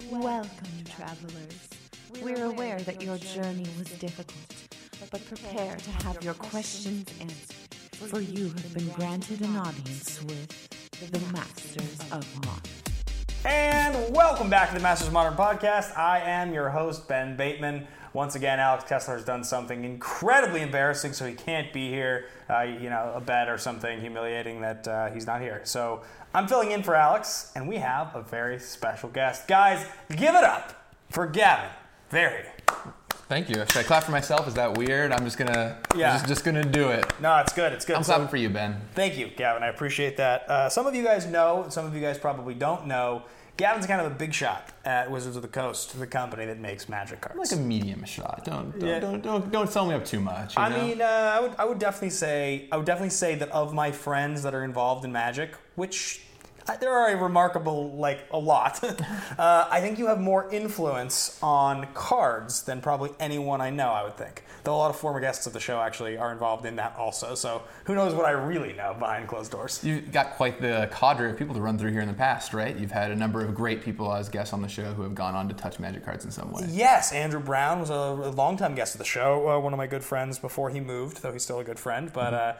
Welcome, travelers. We're aware that your journey was difficult, but prepare to have your questions answered, for you have been granted an audience with the Masters of Modern. And welcome back to the Masters of Modern podcast. I am your host, Ben Bateman. Once again, Alex Kessler has done something incredibly embarrassing, so he can't be here. A bet or something humiliating that he's not here. So I'm filling in for Alex, and we have a very special guest. Guys, give it up for Gavin Verhey. Thank you. Should I clap for myself? Is that weird? I'm just gonna do it. No, it's good. It's good. I'm clapping for you, Ben. Thank you, Gavin. I appreciate that. Some of you guys know, some of you guys probably don't know. Gavin's kind of a big shot at Wizards of the Coast, the company that makes Magic cards. I'm like a medium shot. Don't sell me up too much. I would definitely say that of my friends that are involved in Magic, which there are a remarkable, a lot. I think you have more influence on cards than probably anyone I know, I would think. Though a lot of former guests of the show actually are involved in that also. So who knows what I really know behind closed doors. You've got quite the cadre of people to run through here in the past, right? You've had a number of great people as guests on the show who have gone on to touch Magic cards in some way. Yes, Andrew Brown was a longtime guest of the show, one of my good friends before he moved, though he's still a good friend. But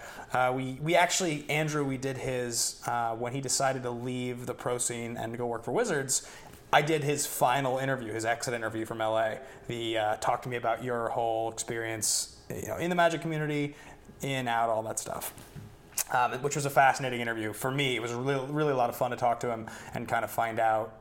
we did his, when he decided to leave the pro scene and go work for Wizards, I did his final interview, his exit interview from LA. Talk to me about your whole experience, in the Magic community, in, out, all that stuff. Which was a fascinating interview for me. It was really a lot of fun to talk to him and kind of find out.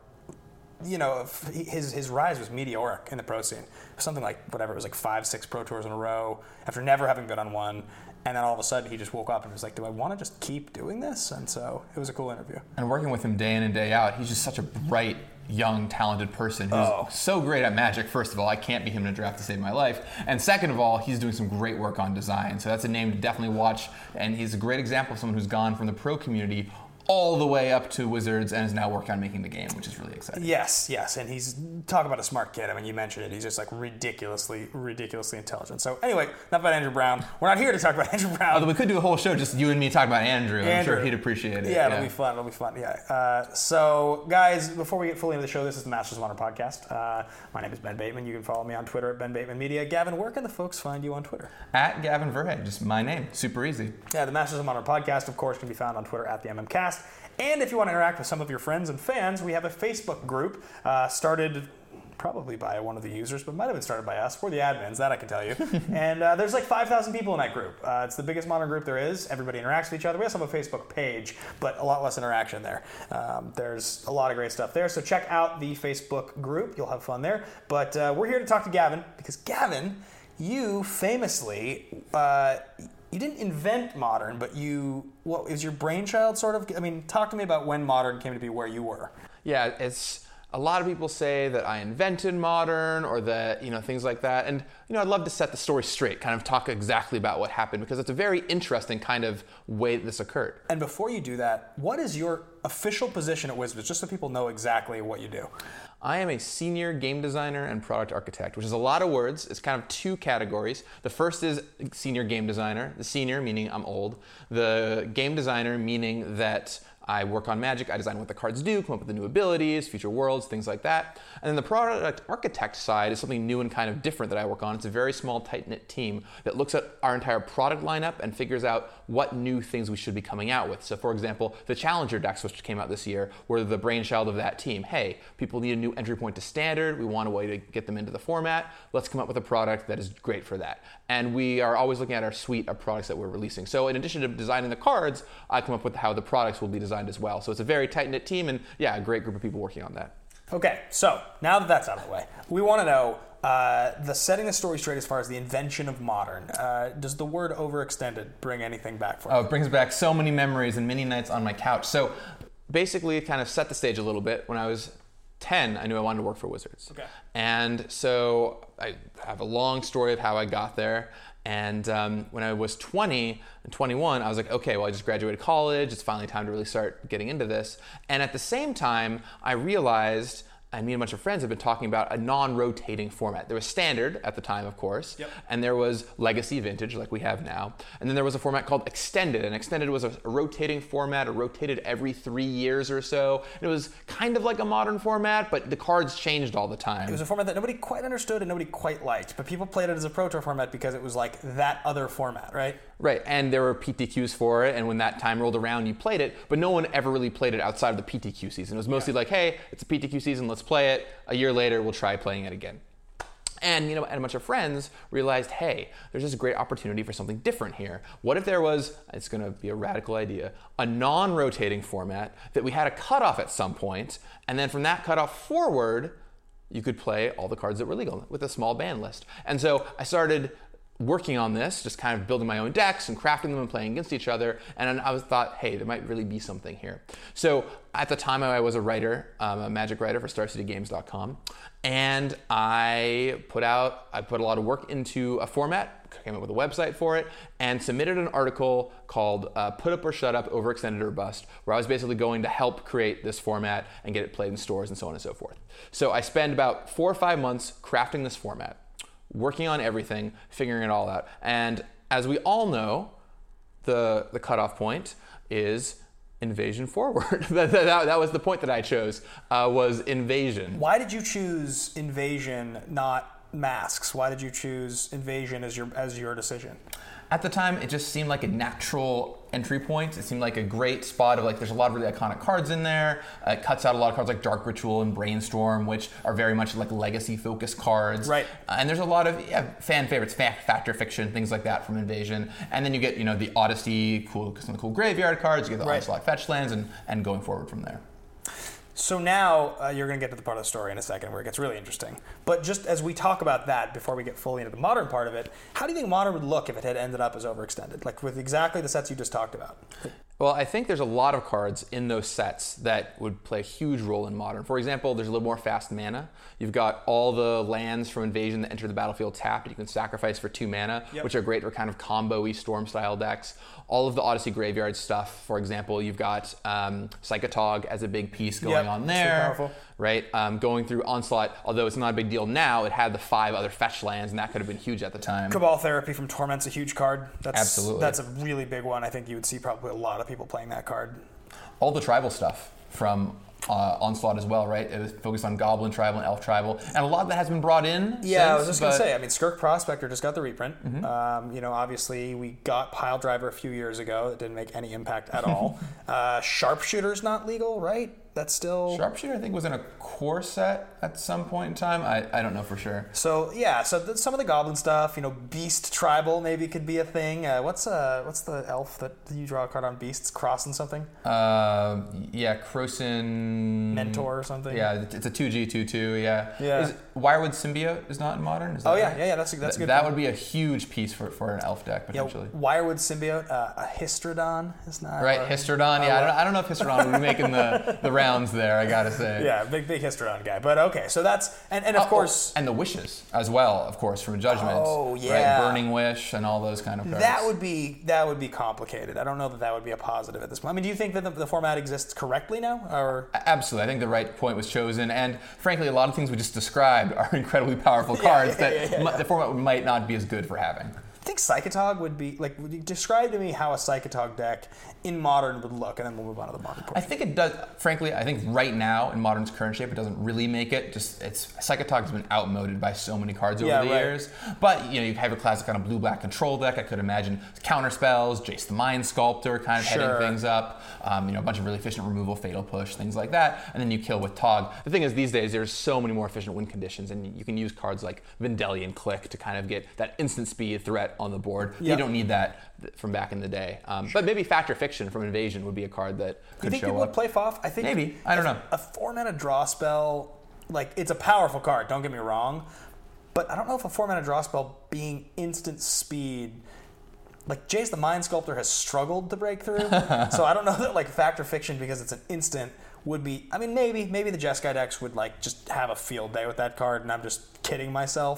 His rise was meteoric in the pro scene. Something like 5-6 pro tours in a row after never having been on one. And then all of a sudden he just woke up and was like, do I want to just keep doing this? And so it was a cool interview. And working with him day in and day out, he's just such a bright, young, talented person who's so great at Magic. First of all, I can't beat him in a draft to save my life. And second of all, he's doing some great work on design. So that's a name to definitely watch. And he's a great example of someone who's gone from the pro community all the way up to Wizards and is now working on making the game, which is really exciting. Yes. And he's, talk about a smart kid. I mean, you mentioned it. He's just ridiculously intelligent. So anyway, enough about Andrew Brown. We're not here to talk about Andrew Brown. Although we could do a whole show just you and me talking about Andrew. I'm sure he'd appreciate it. Yeah, it'll be fun. Yeah. So guys, before we get fully into the show, this is the Masters of Modern podcast. My name is Ben Bateman. You can follow me on Twitter at Ben Bateman Media. Gavin, where can the folks find you on Twitter? At Gavin Verhey, just my name. Super easy. Yeah, the Masters of Modern podcast, of course, can be found on Twitter at the MMCast. And if you want to interact with some of your friends and fans, we have a Facebook group started probably by one of the users, but might have been started by us. We're the admins, that I can tell you. And there's 5,000 people in that group. It's the biggest modern group there is. Everybody interacts with each other. We also have a Facebook page, but a lot less interaction there. There's a lot of great stuff there. So check out the Facebook group. You'll have fun there. But we're here to talk to Gavin because Gavin, you famously... you didn't invent Modern, but what is your brainchild sort of? I mean, talk to me about when Modern came to be where you were. Yeah, it's a lot of people say that I invented Modern or that, things like that. And, I'd love to set the story straight, kind of talk exactly about what happened because it's a very interesting kind of way that this occurred. And before you do that, what is your official position at Wizards, just so people know exactly what you do? I am a senior game designer and product architect, which is a lot of words. It's kind of two categories. The first is senior game designer. The senior meaning I'm old. The game designer meaning that I work on Magic, I design what the cards do, come up with the new abilities, future worlds, things like that. And then the product architect side is something new and kind of different that I work on. It's a very small, tight-knit team that looks at our entire product lineup and figures out what new things we should be coming out with. So for example, the Challenger decks, which came out this year, were the brainchild of that team. Hey, people need a new entry point to Standard. We want a way to get them into the format. Let's come up with a product that is great for that. And we are always looking at our suite of products that we're releasing. So in addition to designing the cards, I come up with how the products will be designed as well. So it's a very tight-knit team and a great group of people working on that. Okay, so now that that's out of the way, we want to know setting the story straight as far as the invention of Modern. Does the word overextended bring anything back for you? Oh, it brings back so many memories and many nights on my couch. So basically kind of set the stage a little bit. When I was 10, I knew I wanted to work for Wizards. Okay. And so I have a long story of how I got there. And when I was 20 and 21, I was like, okay, well, I just graduated college. It's finally time to really start getting into this. And at the same time, I realized and me and a bunch of friends have been talking about a non-rotating format. There was Standard at the time, of course, and there was Legacy Vintage, like we have now, and then there was a format called Extended, and Extended was a rotating format. It rotated every 3 years or so. It was kind of like a modern format, but the cards changed all the time. It was a format that nobody quite understood and nobody quite liked, but people played it as a Pro Tour format because it was like that other format, right? Right, and there were PTQs for it, and when that time rolled around, you played it, but no one ever really played it outside of the PTQ season. It was mostly like, hey, it's a PTQ season, let's play it. A year later, we'll try playing it again. And and a bunch of friends realized, hey, there's this great opportunity for something different here. What if there was, it's going to be a radical idea, a non-rotating format that we had a cutoff at some point, and then from that cutoff forward, you could play all the cards that were legal with a small ban list. And so I started working on this, just kind of building my own decks and crafting them and playing against each other. And I thought, hey, there might really be something here. So at the time, I was a writer, a Magic writer for StarCityGames.com, and I put a lot of work into a format, came up with a website for it, and submitted an article called Put Up or Shut Up, Overextended or Bust, where I was basically going to help create this format and get it played in stores and so on and so forth. So I spent about 4 or 5 months crafting this format, working on everything, figuring it all out. And as we all know, the cutoff point is Invasion Forward. that was the point that I chose, was Invasion. Why did you choose Invasion, not Masks? Why did you choose Invasion as your decision? At the time, it just seemed like a natural entry point. It seemed like a great spot of there's a lot of really iconic cards in there. It cuts out a lot of cards like Dark Ritual and Brainstorm, which are very much like legacy-focused cards. Right. And there's a lot of fan favorites, Factor Fiction, things like that from Invasion. And then you get the Odyssey, some of the cool graveyard cards. You get the Onslaught fetch lands, and going forward from there. So now you're going to get to the part of the story in a second where it gets really interesting. But just as we talk about that, before we get fully into the Modern part of it, how do you think Modern would look if it had ended up as Overextended? Like with exactly the sets you just talked about? Well, I think there's a lot of cards in those sets that would play a huge role in Modern. For example, there's a little more fast mana. You've got all the lands from Invasion that enter the battlefield tapped that you can sacrifice for 2 mana, which are great for kind of combo-y Storm-style decks. All of the Odyssey Graveyard stuff, for example, you've got Psychotog as a big piece going on there. Powerful. Right? Going through Onslaught, although it's not a big deal now, it had the 5 other fetch lands, and that could have been huge at the time. Cabal Therapy from Torment's a huge card. Absolutely. That's a really big one. I think you would see probably a lot of people playing that card. All the tribal stuff from Onslaught as well, right? It was focused on Goblin Tribal and Elf Tribal, and a lot of that has been brought in. Yeah, I was just going to say, Skirk Prospector just got the reprint. Mm-hmm. Obviously, we got Pile Driver a few years ago. That didn't make any impact at all. Sharpshooter's not legal, right? That's still... Sharpshooter, I think, was in a core set at some point in time. I don't know for sure. So, yeah, some of the Goblin stuff, Beast Tribal maybe could be a thing. What's the elf that you draw a card on Beasts? Crossing something? Croson... Mentor or something? Yeah, it's a 2G, 2/2, yeah. Wirewood Symbiote is not in Modern? Is that right? That's a good That point. would be a huge piece for an elf deck, potentially. Yeah, Wirewood Symbiote, a Histrodon is not... Right, Histrodon, I don't know if Histrodon would be making the rounds there, I gotta say. Yeah, big Histrodon guy. But okay, so that's... And of course... And the Wishes as well, of course, from Judgment. Oh, yeah. Right? Burning Wish and all those kind of cards. That would be complicated. I don't know that would be a positive at this point. I mean, do you think that the format exists correctly now? Or... Absolutely. I think the right point was chosen. And frankly, a lot of things we just described are incredibly powerful cards that the format might not be as good for having. I think Psychotog would be, would you describe to me how a Psychotog deck in Modern would look, and then we'll move on to the Modern portion. I think it does, frankly, I think right now, in Modern's current shape, it doesn't really make it. Psychotog has been outmoded by so many cards over the years. But, you have your classic kind of blue-black control deck. I could imagine counter spells, Jace the Mind Sculptor kind of heading things up, a bunch of really efficient removal, Fatal Push, things like that, and then you kill with Tog. The thing is, these days, there's so many more efficient win conditions, and you can use cards like Vendelian Click to kind of get that instant speed threat on the board. You don't need that from back in the day. But maybe Factor Fiction from Invasion would be a card that could show up. You think people would play FOF? I think maybe. I don't know. A 4-mana draw spell, it's a powerful card, don't get me wrong. But I don't know if a 4-mana draw spell being instant speed, Jace the Mind Sculptor has struggled to break through. So I don't know that Factor Fiction, because it's an instant, would be... maybe the Jeskai decks would just have a field day with that card, and I'm just kidding myself.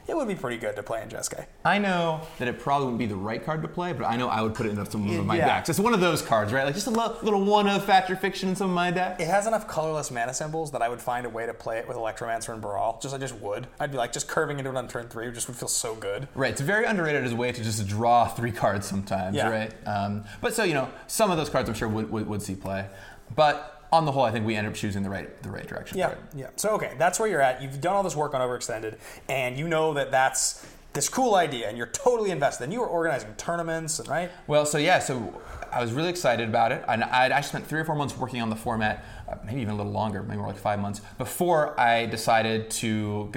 it would be pretty good to play in Jeskai. I know that it probably wouldn't be the right card to play, but I know I would put it into some of my decks. It's one of those cards, right? Like just a little one of Fact or Fiction in some of my decks. It has enough colorless mana symbols that I would find a way to play it with Electromancer and Baral. I just would. I'd be like, just curving into it on turn 3 just would feel so good. Right, it's very underrated as a way to just draw 3 cards sometimes, right? But so, some of those cards I'm sure would see play. But on the whole, I think we end up choosing the right direction. Yeah. So, okay, that's where you're at. You've done all this work on Overextended, and you know that that's this cool idea, and you're totally invested. And you were organizing tournaments, right? Well, so I was really excited about it. And I spent 3 or 4 months working on the format, maybe even a little longer, maybe more like 5 months, before I decided to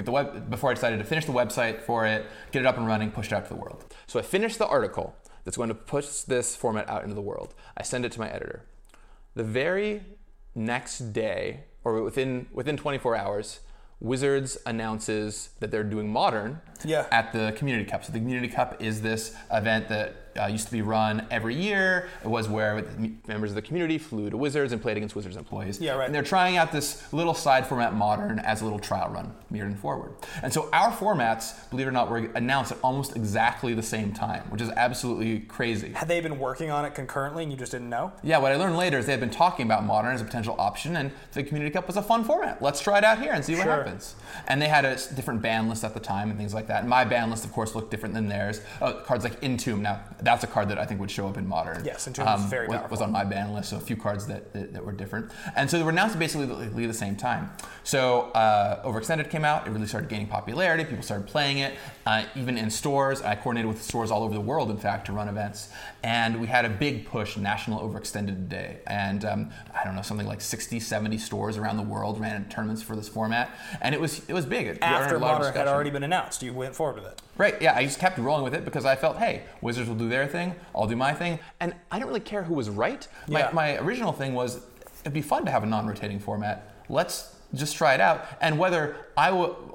finish the website for it, get it up and running, push it out to the world. So I finished the article that's going to push this format out into the world. I send it to my editor. The very next day, or within 24 hours, Wizards announces that they're doing Modern at the Community Cup. So the Community Cup is this event that used to be run every year. It was where members of the community flew to Wizards and played against Wizards employees. Yeah, right. And they're trying out this little side format, Modern, as a little trial run, Mirrodin Forward. And so our formats, believe it or not, were announced at almost exactly the same time, which is absolutely crazy. Had they been working on it concurrently and you just didn't know? Yeah, what I learned later is they had been talking about Modern as a potential option, and the Community Cup was a fun format. Let's try it out here and see what happens. And they had a different ban list at the time and things like that. And my ban list, of course, looked different than theirs. Cards like Entomb, now that's a card that I think would show up in Modern. Yes, Entomb is very powerful. Was on my ban list, so a few cards that were different. And so they were announced basically the same time. So Overextended came out, it really started gaining popularity, people started playing it, even in stores. I coordinated with stores all over the world, in fact, to run events. And we had a big push, National Overextended Day. And I don't know, something like 60, 70 stores around the world ran tournaments for this format. And it was big. After Modern had already been announced, you went forward with it. Right, yeah, I just kept rolling with it because I felt, hey, Wizards will do their thing, I'll do my thing. And I don't really care who was right. My original thing was, it'd be fun to have a non-rotating format. Let's just try it out. And whether I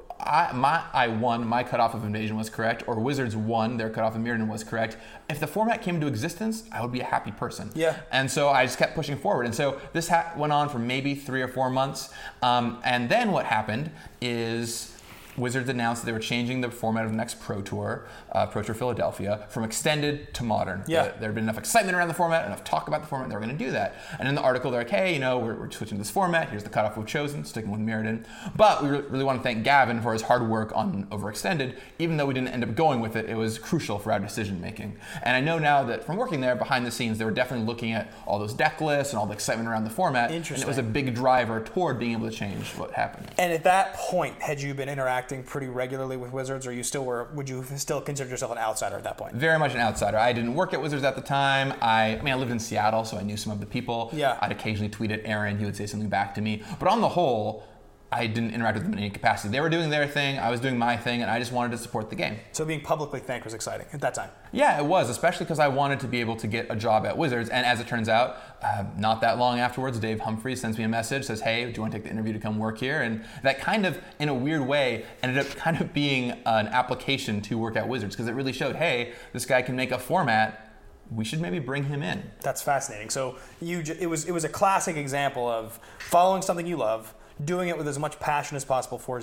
won, my cutoff of Invasion was correct, or Wizards won, their cutoff of Mirrodin was correct, if the format came into existence, I would be a happy person. Yeah. And so I just kept pushing forward. And so this went on for maybe 3 or 4 months. And then what happened is Wizards announced that they were changing the format of the next Pro Tour Philadelphia, from extended to modern. Yeah. There had been enough excitement around the format, enough talk about the format, they were going to do that. And in the article, they're like, hey, we're switching to this format. Here's the cutoff we've chosen, sticking with Mirrodin. But we really want to thank Gavin for his hard work on Overextended. Even though we didn't end up going with it, it was crucial for our decision making. And I know now that from working there, behind the scenes, they were definitely looking at all those deck lists and all the excitement around the format. Interesting. And it was a big driver toward being able to change what happened. And at that point, had you been interacting pretty regularly with Wizards, or would you still consider yourself an outsider at that point? Very much an outsider. I didn't work at Wizards at the time. I lived in Seattle, so I knew some of the people. Yeah. I'd occasionally tweet at Aaron. He would say something back to me. But on the whole, I didn't interact with them in any capacity. They were doing their thing, I was doing my thing, and I just wanted to support the game. So being publicly thanked was exciting at that time? Yeah, it was, especially because I wanted to be able to get a job at Wizards. And as it turns out, not that long afterwards, Dave Humphreys sends me a message, says, hey, do you want to take the interview to come work here? And that kind of, in a weird way, ended up kind of being an application to work at Wizards, because it really showed, hey, this guy can make a format, we should maybe bring him in. That's fascinating. So it was a classic example of following something you love, doing it with as much passion as possible for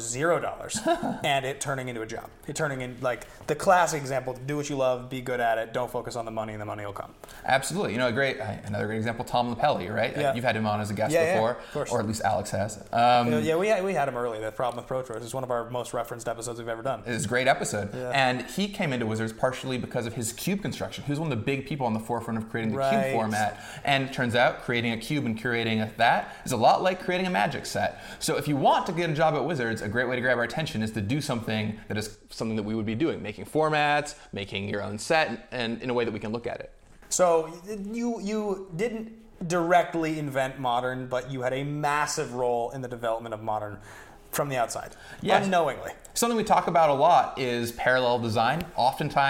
$0, and it turning into a job. It turning in, like, the classic example: do what you love, be good at it, don't focus on the money, and the money will come. Absolutely. another great example, Tom Lapelli, right? Yeah. You've had him on as a guest before, of course. Or at least Alex has. We had him early. The Problem with Pro Tours is one of our most referenced episodes we've ever done. It's a great episode. Yeah. And he came into Wizards partially because of his cube construction. He was one of the big people on the forefront of creating the cube format. And it turns out creating a cube and curating that is a lot like creating a Magic set. So if you want to get a job at Wizards, a great way to grab our attention is to do something that is something that we would be doing, making formats, making your own set, and in a way that we can look at it. So you didn't directly invent Modern, but you had a massive role in the development of Modern from the outside, yes. Unknowingly. Something we talk about a lot is parallel design. Oftentimes,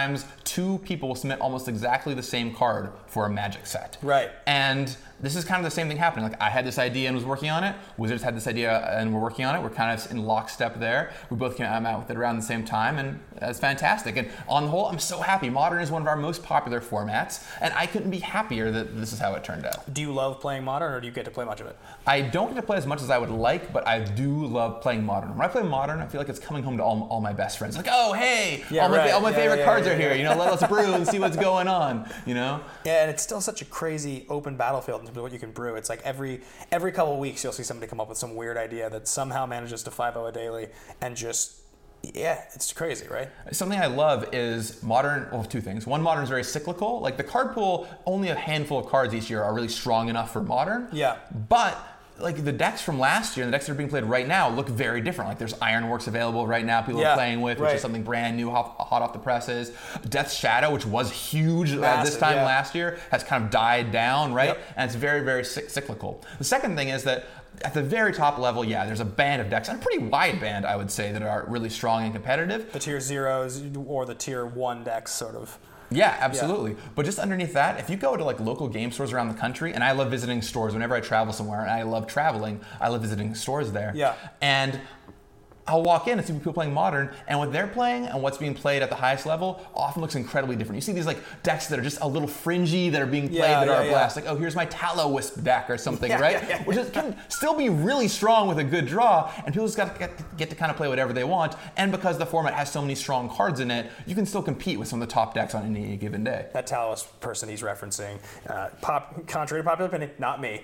two people will submit almost exactly the same card for a Magic set. Right. And this is kind of the same thing happening. Like, I had this idea and was working on it. Wizards had this idea and we're working on it. We're kind of in lockstep there. We both came out with it around the same time, and it's fantastic. And on the whole, I'm so happy. Modern is one of our most popular formats, and I couldn't be happier that this is how it turned out. Do you love playing Modern, or do you get to play much of it? I don't get to play as much as I would like, but I do love playing Modern. When I play Modern, I feel like it's coming home to all my best friends. Like, oh, hey, all my favorite cards are here. You know, let's brew and see what's going on, you know? Yeah, and it's still such a crazy open battlefield in terms of what you can brew. It's like every couple of weeks you'll see somebody come up with some weird idea that somehow manages to 5-0 a daily, and just, yeah, it's crazy, right? Something I love is Modern, well, two things. One, Modern is very cyclical. Like, the card pool, only a handful of cards each year are really strong enough for Modern. Yeah. But like, the decks from last year and the decks that are being played right now look very different. Like, there's Ironworks available right now, people are playing with, which is something brand new, hot off the presses. Death's Shadow, which was huge this time last year, has kind of died down, right? Yep. And it's very, very cyclical. The second thing is that at the very top level, yeah, there's a band of decks, and a pretty wide band, I would say, that are really strong and competitive. The tier 0s or the tier 1 decks, sort of. Yeah, absolutely. Yeah. But just underneath that, if you go to like local game stores around the country, and I love visiting stores whenever I travel somewhere, and I love traveling, I love visiting stores there. Yeah. And I'll walk in and see people playing Modern, and what they're playing and what's being played at the highest level often looks incredibly different. You see these like decks that are just a little fringy that are being played that are a blast. Like, oh, here's my Tallow-Wisp deck or something, right? Which can still be really strong with a good draw, and people just get to kind of play whatever they want. And because the format has so many strong cards in it, you can still compete with some of the top decks on any given day. That Tallow-Wisp person he's referencing, contrary to popular opinion, not me.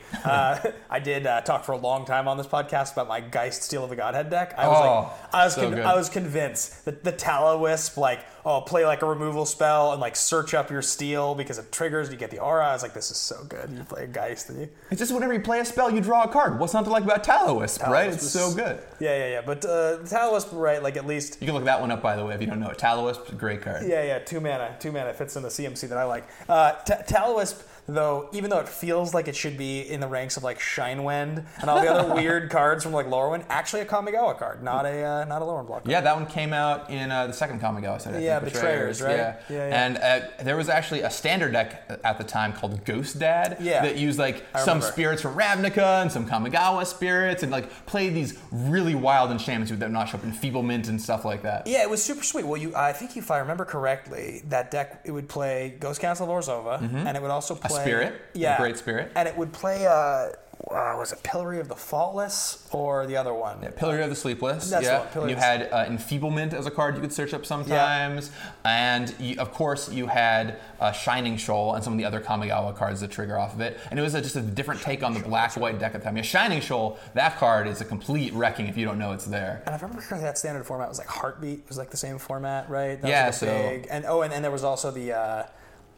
I did talk for a long time on this podcast about my Geist Steel of the Godhead deck. I was convinced that the Tallow-Wisp, like, play like a removal spell and like search up your steel because it triggers, you get the aura. I was like, this is so good. You play a Geist. It's just whenever you play a spell, you draw a card. What's not to like about Tallow-Wisp, right? It's so good. Yeah. But Tallow-Wisp, right, like at least... You can look that one up, by the way, if you don't know it. Tallow-Wisp, great card. Yeah, 2 mana. 2 mana fits in the CMC that I like. Tallow-Wisp, though, even though it feels like it should be in the ranks of like Shinewend and all the other weird cards from like Lorwyn, actually a Kamigawa card, not a Lorwyn block card. Yeah, that one came out in the second Kamigawa set. Yeah, Betrayers, right? Yeah. And there was actually a standard deck at the time called Ghost Dad that used like some spirits from Ravnica and some Kamigawa spirits and like played these really wild enchantments that would not show up in Enfeeblement and stuff like that. Yeah, it was super sweet. Well, I think if I remember correctly, that deck, it would play Ghost Council of Orzhova, and it would also play... A spirit. Yeah. A great spirit. And it would play... was it Pillory of the Faultless or the other one? Yeah, Pillory of the Sleepless. That's the one. And you had Enfeeblement as a card you could search up sometimes. Yeah. And of course you had Shining Shoal and some of the other Kamigawa cards that trigger off of it. And it was just a different take on the black-white deck at the time. Yeah, Shining Shoal, that card is a complete wrecking if you don't know it's there. And I remember that standard format was like Heartbeat. It was like the same format, right? That yeah, was like big. And there was also the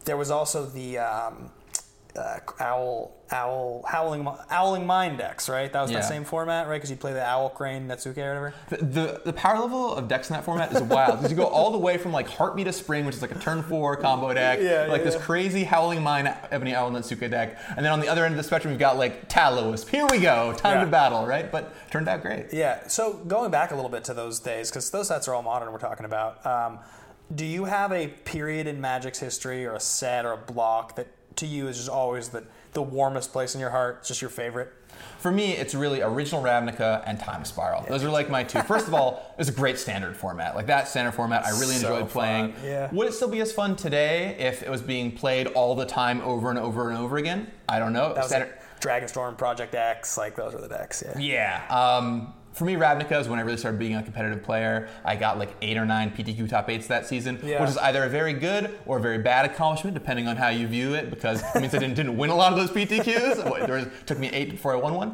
Howling Mind decks, right? That was that same format, right? Because you play the Owl Crane Netsuke or whatever. The power level of decks in that format is wild. Because you go all the way from like Heartbeat of Spring, which is like a turn 4 combo deck, this crazy Howling Mind Ebony Owl Netsuke deck, and then on the other end of the spectrum you've got like Tallow-Wisp. Here we go, time to battle, right? But turned out great. Yeah. So going back a little bit to those days, because those sets are all Modern we're talking about. Do you have a period in Magic's history or a set or a block that to you is just always the warmest place in your heart? It's just your favorite? For me, it's really Original Ravnica and Time Spiral. Those are like my two. First of all, it's a great standard format. Like that standard format, I really enjoyed playing. Yeah. Would it still be as fun today if it was being played all the time over and over and over again? I don't know. That was like Dragonstorm, Project X, like those are the decks. Yeah. For me, Ravnica is when I really started being a competitive player. I got like 8 or 9 PTQ top 8s that season, which is either a very good or a very bad accomplishment, depending on how you view it, because it means I didn't win a lot of those PTQs. It took me 8 before I won one.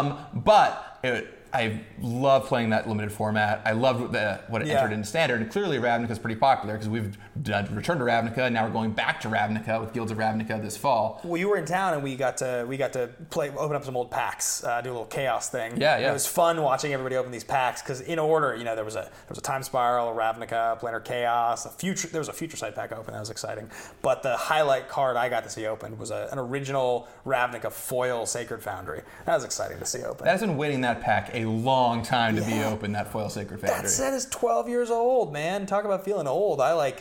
I love playing that limited format. I loved what it entered into standard, and clearly Ravnica is pretty popular because we've returned to Ravnica, and now we're going back to Ravnica with Guilds of Ravnica this fall. Well, you were in town, and we got to open up some old packs, do a little chaos thing. Yeah. And it was fun watching everybody open these packs because in order, there was a Time Spiral, a Ravnica, Planar Chaos, there was a Future Sight pack open. That was exciting. But the highlight card I got to see open was an original Ravnica foil Sacred Foundry. That was exciting to see open. That has been waiting that pack a long time to be open, that foil Sacred Foundry. That set is 12 years old, man. Talk about feeling old.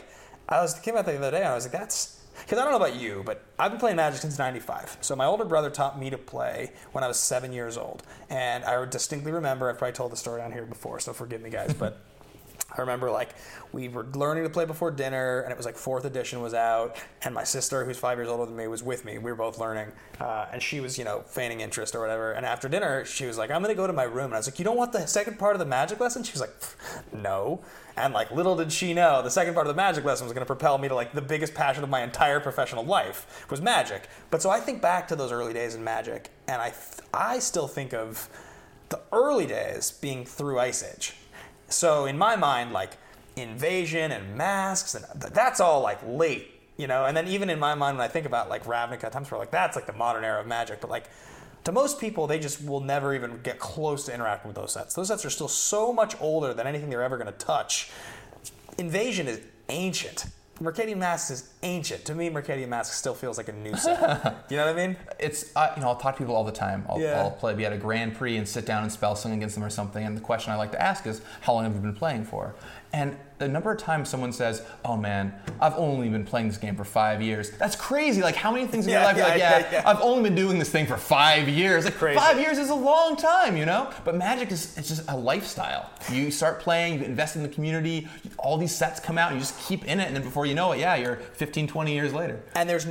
I was thinking about that the other day, and I was like, that's... Because I don't know about you, but I've been playing Magic since '95. So my older brother taught me to play when I was 7 years old. And I distinctly remember, I've probably told the story on here before, so forgive me, guys, but... I remember, like, we were learning to play before dinner, and it was like 4th edition was out, and my sister, who's 5 years older than me, was with me. We were both learning, and she was, feigning interest or whatever. And after dinner, she was like, I'm going to go to my room. And I was like, you don't want the second part of the Magic lesson? She was like, no. And, like, little did she know, the second part of the Magic lesson was going to propel me to, like, the biggest passion of my entire professional life was Magic. But so I think back to those early days in Magic, and I still think of the early days being through Ice Age. So in my mind, like, Invasion and Masks, and that's all, like, late, And then even in my mind, when I think about, like, Ravnica, Times Square, like, that's, like, the modern era of Magic. But, like, to most people, they just will never even get close to interacting with those sets. Those sets are still so much older than anything they're ever going to touch. Invasion is ancient. Mercadian Masks is ancient. To me, Mercadian Masks still feels like a new set. You know what I mean? It's, I'll talk to people all the time. I'll play, be at a Grand Prix and sit down and spell sling against them or something. And the question I like to ask is, how long have you been playing for? And the number of times someone says, oh man, I've only been playing this game for 5 years. That's crazy. Like, how many things in your life you're like, I've only been doing this thing for 5 years. Like, crazy. 5 years is a long time, But Magic it's just a lifestyle. You start playing, you invest in the community, all these sets come out, and you just keep in it, and then before you know it, you're 15, 20 years later. And there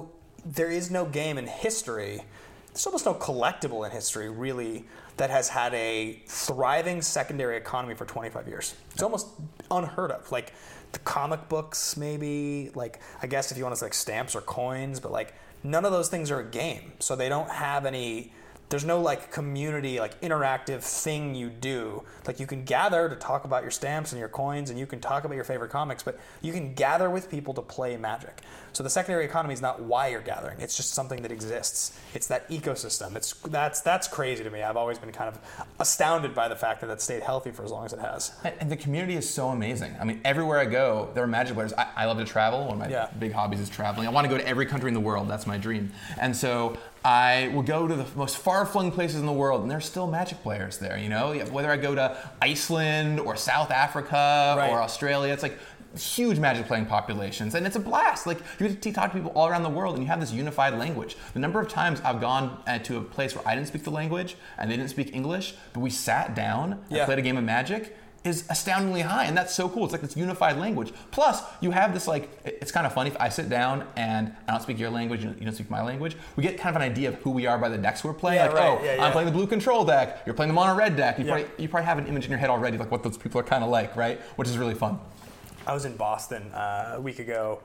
is no game in history, there's almost no collectible in history, really, that has had a thriving secondary economy for 25 years. It's almost unheard of. Like, the comic books, maybe, like, I guess if you want to say, like, stamps or coins, but, like, none of those things are a game. So they don't have any... There's no, like, community, like, interactive thing you do. Like, you can gather to talk about your stamps and your coins, and you can talk about your favorite comics, but you can gather with people to play Magic. So the secondary economy is not why you're gathering. It's just something that exists. It's that ecosystem. That's crazy to me. I've always been kind of astounded by the fact that stayed healthy for as long as it has. And the community is so amazing. I mean, everywhere I go, there are Magic players. I love to travel. One of my big hobbies is traveling. I want to go to every country in the world. That's my dream. And so I will go to the most far-flung places in the world, and there's still Magic players there, Whether I go to Iceland or South Africa or Australia, it's like huge Magic playing populations, and it's a blast. Like, you get to talk to people all around the world, and you have this unified language. The number of times I've gone to a place where I didn't speak the language, and they didn't speak English, but we sat down and played a game of Magic is astoundingly high, and that's so cool. It's like this unified language. Plus, you have this, like, it's kind of funny if I sit down and I don't speak your language, you don't speak my language, we get kind of an idea of who we are by the decks we're playing. I'm playing the blue control deck, you're playing the mono red deck. You probably have an image in your head already, like what those people are kind of like, right? Which is really fun. I was in Boston about a week ago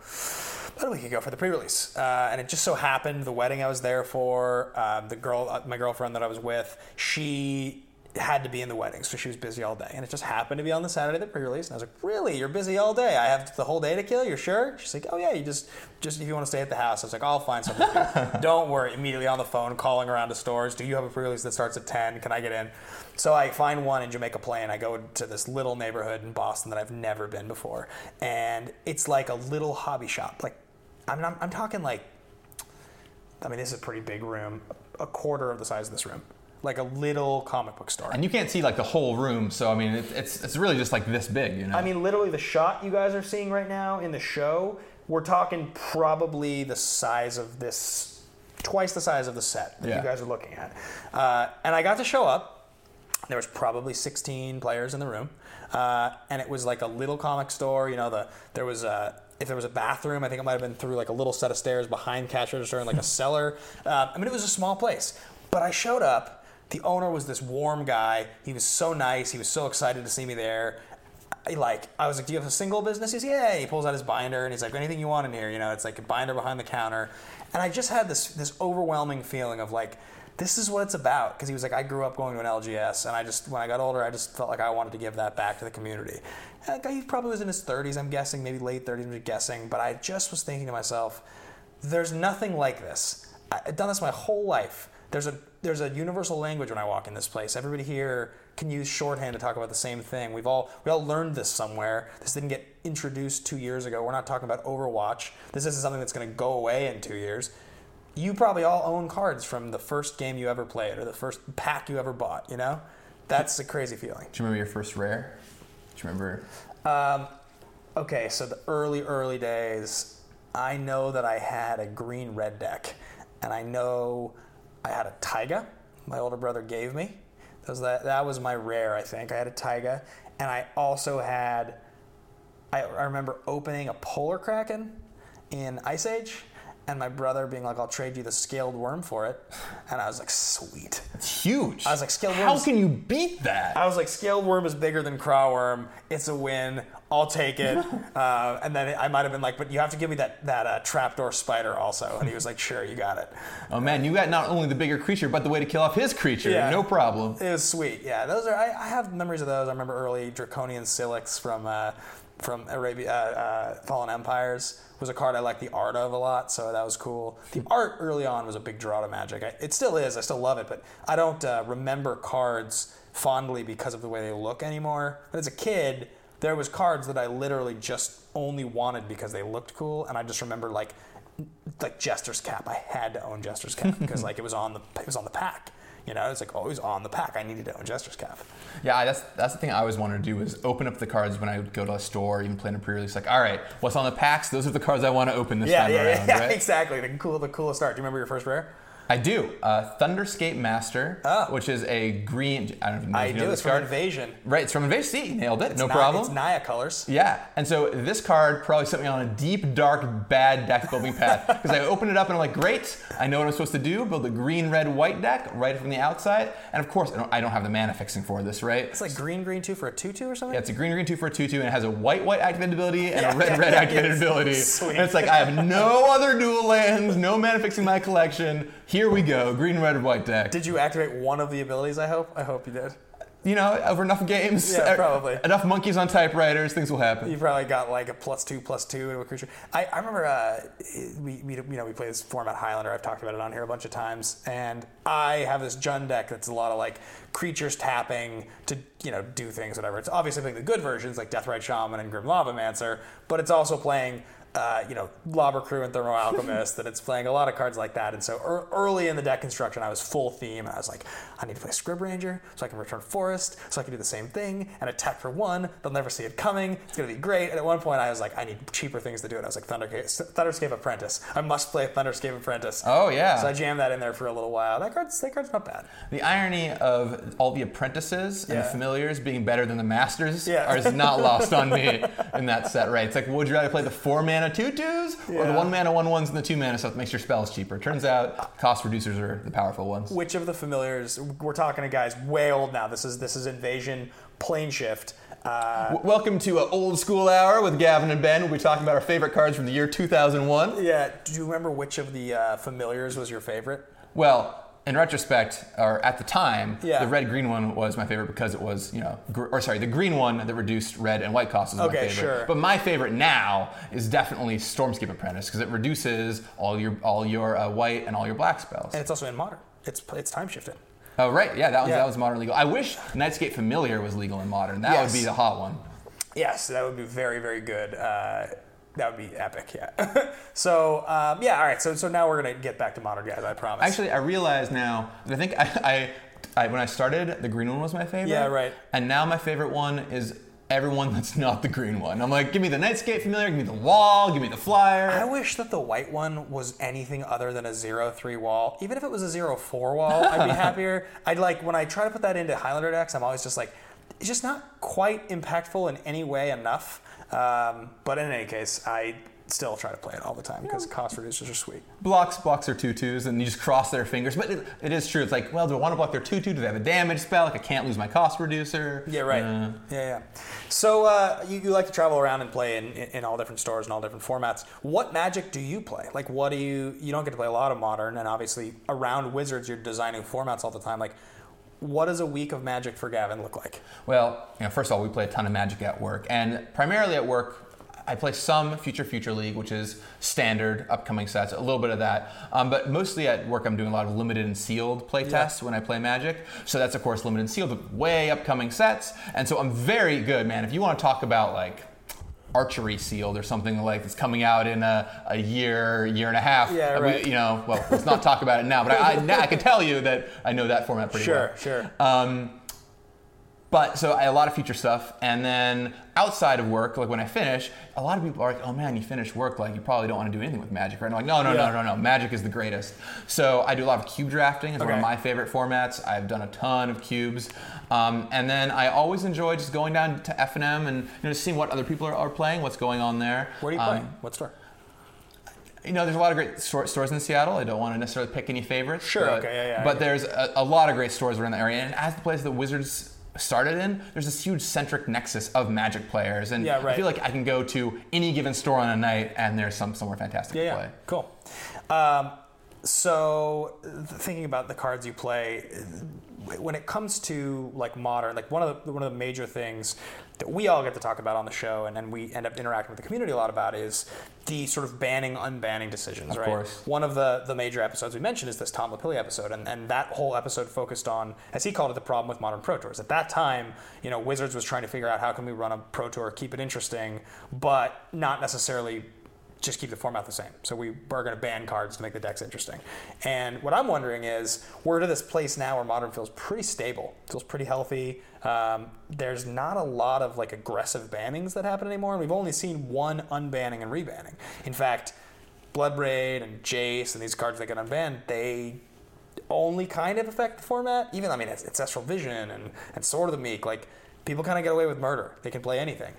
for the pre-release, and it just so happened the wedding I was there for, my girlfriend that I was with, she had to be in the wedding, so she was busy all day, and it just happened to be on the Saturday of the pre-release, and I was like, really, you're busy all day? I have the whole day to kill, you're sure? She's like, oh yeah, you just if you want to stay at the house. I was like, I'll find something to do. Don't worry. Immediately on the phone, calling around to stores, do you have a pre-release that starts at 10? Can I get in? So I find one in Jamaica Plain. I go to this little neighborhood in Boston that I've never been before, and it's like a little hobby shop. Like, I'm talking like, I mean, this is a pretty big room, a quarter of the size of this room. Like a little comic book store. And you can't see like the whole room, so I mean, it's really just like this big, I mean, literally the shot you guys are seeing right now in the show, we're talking probably the size of this, twice the size of the set that you guys are looking at. And I got to show up. There was probably 16 players in the room, and it was like a little comic store. There was if there was a bathroom, I think it might have been through like a little set of stairs behind cash register and like a cellar. I mean, it was a small place. But I showed up. The owner was this warm guy. He was so nice. He was so excited to see me there. I was like, do you have a single business? He's yeah. He pulls out his binder and he's like, anything you want in here? It's like a binder behind the counter. And I just had this overwhelming feeling of like, this is what it's about. Because he was like, I grew up going to an LGS, and when I got older, I just felt like I wanted to give that back to the community. And he probably was in his 30s, I'm guessing, maybe late 30s, I'm guessing. But I just was thinking to myself, there's nothing like this. I've done this my whole life. There's a universal language when I walk in this place. Everybody here can use shorthand to talk about the same thing. We all learned this somewhere. This didn't get introduced 2 years ago. We're not talking about Overwatch. This isn't something that's going to go away in 2 years. You probably all own cards from the first game you ever played or the first pack you ever bought, That's a crazy feeling. Do you remember your first rare? Do you remember? Okay, so the early days, I know that I had a green-red deck, and I know I had a Taiga. My older brother gave me. That was my rare, I think. I had a Taiga, and I also had. I remember opening a Polar Kraken in Ice Age, and my brother being like, "I'll trade you the Scaled Worm for it," and I was like, "Sweet." It's huge. I was like, "Scaled Worm." How can you beat that? I was like, "Scaled Worm is bigger than Crawworm. It's a win. I'll take it." And then I might have been like, "But you have to give me that trapdoor spider also." And he was like, "Sure, you got it." Oh man, you got not only the bigger creature, but the way to kill off his creature. Yeah. No problem. It was sweet. Yeah, those are. I have memories of those. I remember early Draconian Silix from Arabia, Fallen Empires was a card I liked the art of a lot, so that was cool. The art early on was a big draw to Magic. It still is. I still love it, but I don't remember cards fondly because of the way they look anymore. But as a kid, there was cards that I literally just only wanted because they looked cool, and I just remember like Jester's Cap. I had to own Jester's Cap because like it was on the pack. You know, it's like always on the pack. I needed to own Jester's Cap. Yeah, that's the thing I always wanted to do is open up the cards when I would go to a store, even play in a pre-release. Like, all right, what's on the packs? Those are the cards I want to open this time around. Yeah, right? Exactly. The coolest art. Do you remember your first rare? I do. Thunderscape Master, which is a green. I don't know if you know It's this from card. Invasion. Right, it's from Invasion. See, you nailed it. No problem. It's Naya colors. Yeah, and so this card probably sent me on a deep, dark, bad deck building path because I opened it up and I'm like, great, I know what I'm supposed to do, build a green, red, white deck right from the outside, and of course I don't have the mana fixing for this, right? It's like green 2 for a 2/2 or something? Yeah, it's a green 2 for a 2/2, and it has a white activated ability and a red activated ability. Sweet. And it's like, I have no other dual lands, no mana fixing in my collection. Here we go, green, red, white deck. Did you activate one of the abilities, I hope? I hope you did. You know, over enough games, Yeah, probably. enough monkeys on typewriters, things will happen. You probably got like a +2/+2 into a creature. I remember we play this format Highlander. I've talked about it on here a bunch of times, and I have this Jund deck that's a lot of like creatures tapping to do things, whatever. It's obviously playing the good versions like Deathrite Shaman and Grim Lavamancer, but it's also playing Lobber Crew and Thermo Alchemist, and it's playing a lot of cards like that. And so early in the deck construction, I was full theme, and I was like, I need to play Scrib Ranger so I can return Forest, so I can do the same thing and attack for 1. They'll never see it coming. It's going to be great. And at one point, I was like, I need cheaper things to do it. I was like, Thunderscape Apprentice. I must play Thunderscape Apprentice. Oh, yeah. So I jammed that in there for a little while. That card's not bad. The irony of all the apprentices and the familiars being better than the masters is not lost on me in that set, right? It's like, would you rather play the 4-mana 2/2s or the 1-mana 1/1s and the 2-mana stuff that makes your spells cheaper? Turns out cost reducers are the powerful ones. Which of the familiars? We're talking to guys way old now. This is Invasion Plane Shift. Welcome to an old school hour with Gavin and Ben. We'll be talking about our favorite cards from the year 2001. Yeah. Do you remember which of the familiars was your favorite? Well, in retrospect, or at the time, the red-green one was my favorite because it was, the green one that reduced red and white costs was my favorite. Sure. But my favorite now is definitely Stormscape Apprentice because it reduces all your white and all your black spells. And it's also in Modern. It's time shifted. Oh right, yeah, that was Modern legal. I wish Nightscape Familiar was legal in Modern. That would be the hot one. Yes, that would be very, very good. That would be epic, yeah. So, all right. So now we're gonna get back to Modern, guys. I promise. Actually, I realize now. I think I when I started, the green one was my favorite. Yeah, right. And now my favorite one is everyone that's not the green one. I'm like, give me the Nightscape Familiar, give me the wall, give me the flyer. I wish that the white one was anything other than a 0/3 wall. Even if it was a 0/4 wall, I'd be happier. I'd like when I try to put that into Highlander decks, I'm always just like, it's just not quite impactful in any way enough. But in any case, I still try to play it all the time because cost reducers are sweet. Blocks are 2/2s, and you just cross their fingers. But it is true. It's like, well, do I want to block their 2/2? Do they have a damage spell? Like, I can't lose my cost reducer. Yeah, right. Yeah. So you like to travel around and play in all different stores and all different formats. What Magic do you play? Like, what do you don't get to play a lot of Modern, and obviously around Wizards, you're designing formats all the time. Like, what does a week of Magic for Gavin look like? Well, first of all, we play a ton of Magic at work, and primarily at work, I play some Future League, which is standard upcoming sets, a little bit of that. But mostly at work, I'm doing a lot of limited and sealed play tests when I play Magic. So that's, of course, limited and sealed with way upcoming sets. And so I'm very good, man. If you want to talk about, like, archery sealed or something like that's coming out in a year and a half. Yeah, right. Well, let's not talk about it now, but I can tell you that I know that format pretty well. Sure. But so a lot of future stuff, and then outside of work, like when I finish, a lot of people are like, "Oh man, you finished work, like you probably don't want to do anything with Magic, right?" And I'm like, no, Magic is the greatest. So I do a lot of cube drafting. It's one of my favorite formats. I've done a ton of cubes, and then I always enjoy just going down to F&M and just seeing what other people are playing, what's going on there. Where are you playing? What store? There's a lot of great stores in Seattle. I don't want to necessarily pick any favorites. Sure, But there's a lot of great stores around the area, and as the place that Wizards started in, there's this huge centric nexus of Magic players, and I feel like I can go to any given store on a night and there's somewhere fantastic to play. Cool. So thinking about the cards you play, when it comes to like Modern, like one of the major things that we all get to talk about on the show, and we end up interacting with the community a lot about, is the sort of banning, unbanning decisions, right? Of course. One of the major episodes we mentioned is this Tom Lapilli episode, and that whole episode focused on, as he called it, the problem with Modern Pro Tours. At that time, Wizards was trying to figure out how can we run a Pro Tour, keep it interesting, but not necessarily just keep the format the same. So we are going to ban cards to make the decks interesting. And what I'm wondering is, we're to this place now where Modern feels pretty stable, feels pretty healthy. There's not a lot of like aggressive bannings that happen anymore, and we've only seen one unbanning and rebanning. In fact, Bloodbraid and Jace and these cards that get unbanned, they only kind of affect the format. Even, it's Ancestral Vision and Sword of the Meek. Like, people kind of get away with murder. They can play anything.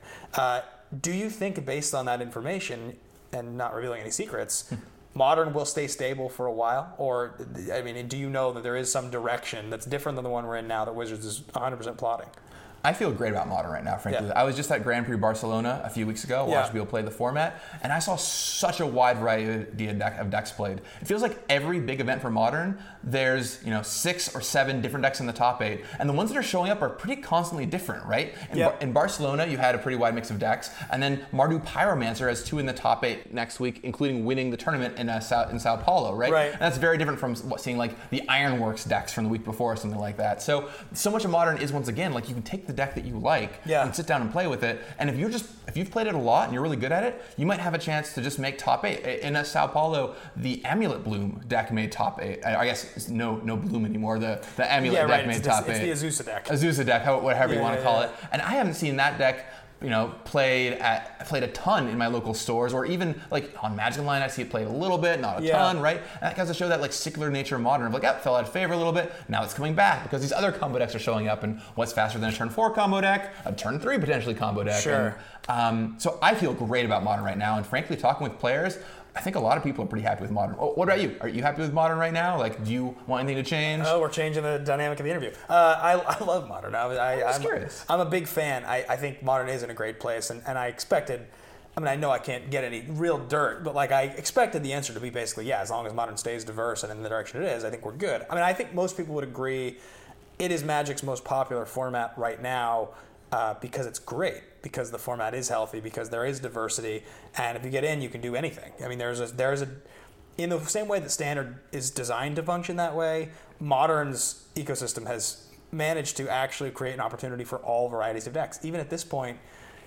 Do you think, based on that information, and not revealing any secrets, Modern will stay stable for a while? Or, do you know that there is some direction that's different than the one we're in now that Wizards is 100% plotting? I feel great about Modern right now, frankly. I was just at Grand Prix Barcelona a few weeks ago, watched people play the format, and I saw such a wide variety of decks played. It feels like every big event for Modern, there's 6 or 7 different decks in the top 8, and the ones that are showing up are pretty constantly different, right? In Barcelona, you had a pretty wide mix of decks, and then Mardu Pyromancer has 2 in the top 8 next week, including winning the tournament in Sao Paulo, right? And that's very different from seeing like the Ironworks decks from the week before or something like that. So much of Modern is, once again, like you can take the deck that you like and sit down and play with it, and if you've played it a lot and you're really good at it, you might have a chance to just make top 8. In Sao Paulo, the Amulet Bloom deck made top 8. I guess it's no Bloom anymore. The Amulet deck made top 8. It's the Azusa deck. Azusa deck, whatever you want to call it. And I haven't seen that deck played a ton in my local stores, or even like on Magic Online, I see it played a little bit, not a ton, right? And that goes to show that like secular nature of Modern, of like, fell out of favor a little bit, now it's coming back because these other combo decks are showing up, and what's faster than a turn 4 combo deck? A turn 3 potentially combo deck. Sure. And, so I feel great about Modern right now, and frankly, talking with players, I think a lot of people are pretty happy with Modern. What about you? Are you happy with Modern right now? Like, do you want anything to change? Oh, we're changing the dynamic of the interview. I love Modern. I'm curious. I'm a big fan. I think Modern is in a great place, and I expected, I know I can't get any real dirt, but like I expected the answer to be basically, as long as Modern stays diverse and in the direction it is, I think we're good. I think most people would agree it is Magic's most popular format right now, because it's great, because the format is healthy, because there is diversity, and if you get in, you can do anything. There's a in the same way that Standard is designed to function that way, Modern's ecosystem has managed to actually create an opportunity for all varieties of decks. Even at this point,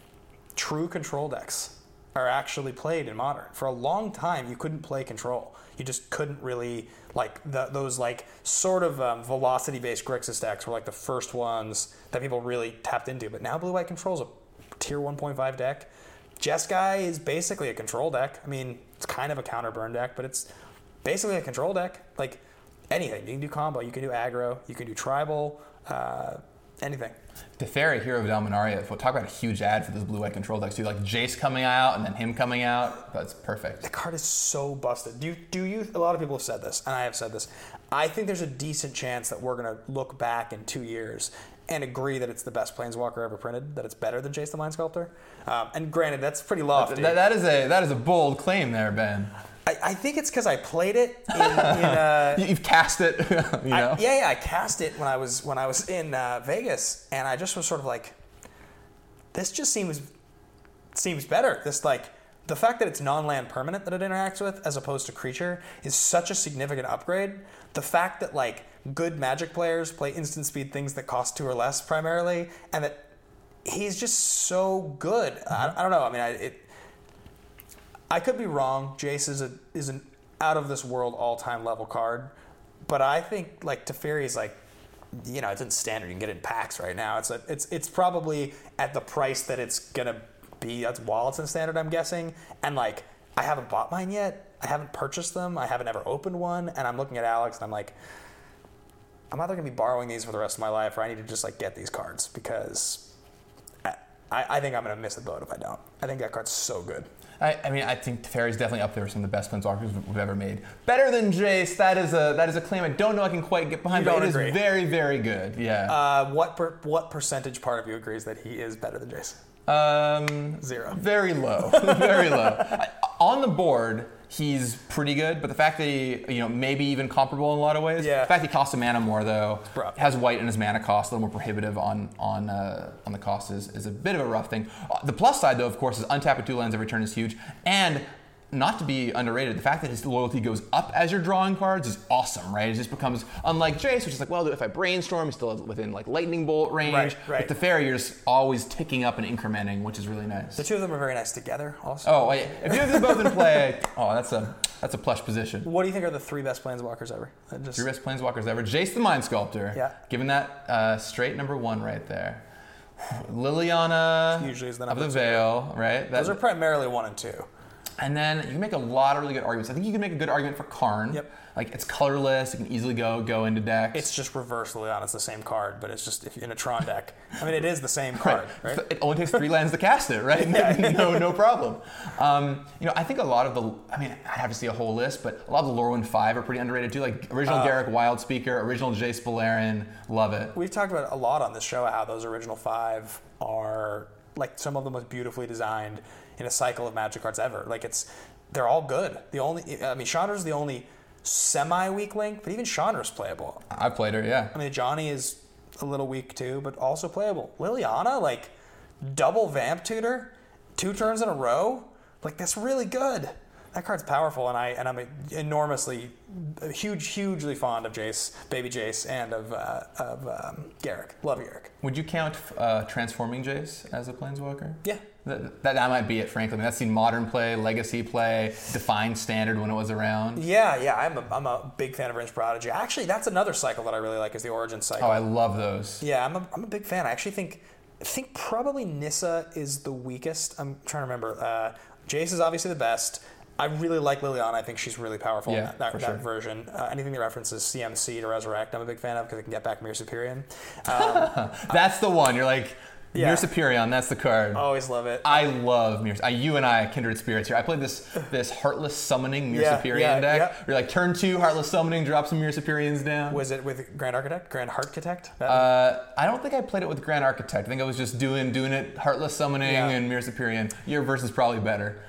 true control decks are actually played in Modern. For a long time, you couldn't play control. You just couldn't really, those sort of velocity-based Grixis decks were like the first ones that people really tapped into. But now Blue-White Control's a tier 1.5 deck. Jeskai is basically a control deck. It's kind of a counter burn deck, but it's basically a control deck. Like, anything. You can do combo, you can do aggro, you can do tribal, anything. Teferi, Hero of Dominaria, talk about a huge ad for this Blue-White Control decks too. Like Jace coming out and then him coming out. That's perfect. The card is so busted. Do you? A lot of people have said this, and I have said this. I think there's a decent chance that we're going to look back in 2 years and agree that it's the best Planeswalker ever printed, that it's better than Jace the Mind Sculptor. And granted, that's pretty lofty. That is a bold claim there, Ben. I think it's because I played it in You've cast it, you know? I cast it when I was in Vegas, and I just was sort of like, this just seems better. This, the fact that it's non-land permanent that it interacts with as opposed to creature is such a significant upgrade. The fact that good Magic players play instant speed things that cost 2 or less primarily, and that he's just so good. I don't know. I could be wrong. Jace is an out of this world all time level card, but I think Teferi is it's in standard. You can get it in packs right now. It's probably at the price that it's gonna be while it's in standard, I'm guessing. And like, I haven't bought mine yet. I haven't purchased them. I haven't ever opened one. And I'm looking at Alex and I'm like, I'm either gonna be borrowing these for the rest of my life, or I need to just like get these cards, because I think I'm gonna miss the boat if I don't. I think that card's so good. I mean, I think Teferi's definitely up there with some of the best Planeswalkers we've ever made. Better than Jace, that is a claim I don't know I can quite get behind, but it is very, very good. Yeah. What percentage part of you agrees that he is better than Jace? 0. Very low. Very low. On the board, he's pretty good, but the fact that he, maybe even comparable in a lot of ways. Yeah. The fact he costs a mana more, though, has white in his mana cost, a little more prohibitive on the cost is a bit of a rough thing. The plus side, though, of course, is untap with 2 lands every turn is huge, and not to be underrated, the fact that his loyalty goes up as you're drawing cards is awesome, right? It just becomes, unlike Jace, which is like, well, if I brainstorm, he's still within like lightning bolt range. Right. With Teferi, you're just always ticking up and incrementing, which is really nice. The two of them are very nice together, also. Oh, yeah. If you have them both in play, that's a plush position. What do you think are the 3 best Planeswalkers ever? 3 best Planeswalkers ever. Jace the Mind Sculptor. Yeah. Given that straight number 1 right there. Liliana usually is the of number the 2. Veil, right? Those are primarily 1 and 2. And then you can make a lot of really good arguments. I think you can make a good argument for Karn. Yep. Like, it's colorless. It can easily go into decks. It's just reverse Liliana. It's the same card, but it's just if you're in a Tron deck. I mean, it is the same card, right? It only takes 3 lands to cast it, right? No problem. I think a lot of I have to see a whole list, but a lot of the Lorwyn 5 are pretty underrated too. Like original Garruk Wildspeaker, original Jace Beleren, love it. We've talked about a lot on this show how those original 5 are like some of the most beautifully designed in a cycle of Magic cards ever. Like they're all good. Chandra's the only semi-weak link, but even Chandra's playable. I've played her, yeah. I mean, Johnny is a little weak too, but also playable. Liliana, like, double Vamp Tutor, 2 turns in a row, like, that's really good. That card's powerful, and I'm enormously, hugely fond of Jace, Baby Jace, and of Garruk. Love Garruk. Would you count transforming Jace as a Planeswalker? Yeah. That might be it, frankly. I mean, that's seen Modern play, Legacy play, Defined Standard when it was around. Yeah. I'm a big fan of Rinse Prodigy. Actually, that's another cycle that I really like, is the Origin cycle. Oh, I love those. Yeah, I'm a big fan. I actually think probably Nissa is the weakest. I'm trying to remember. Jace is obviously the best. I really like Liliana. I think she's really powerful in that sure. version. Anything that references CMC to Resurrect, I'm a big fan of, because it can get back Mir Superior. That's the one. You're like, Mir Superior, that's the card. Always love it. I love Mir. You and I are kindred spirits here. I played this Heartless Summoning Mir Superior deck. Yeah. You're like, turn 2, Heartless Summoning, drop some Mir Superiors down. Was it with Grand Architect? Grand Architect? I don't think I played it with Grand Architect. I think I was just doing it Heartless Summoning and Mir Superior. Your version's probably better.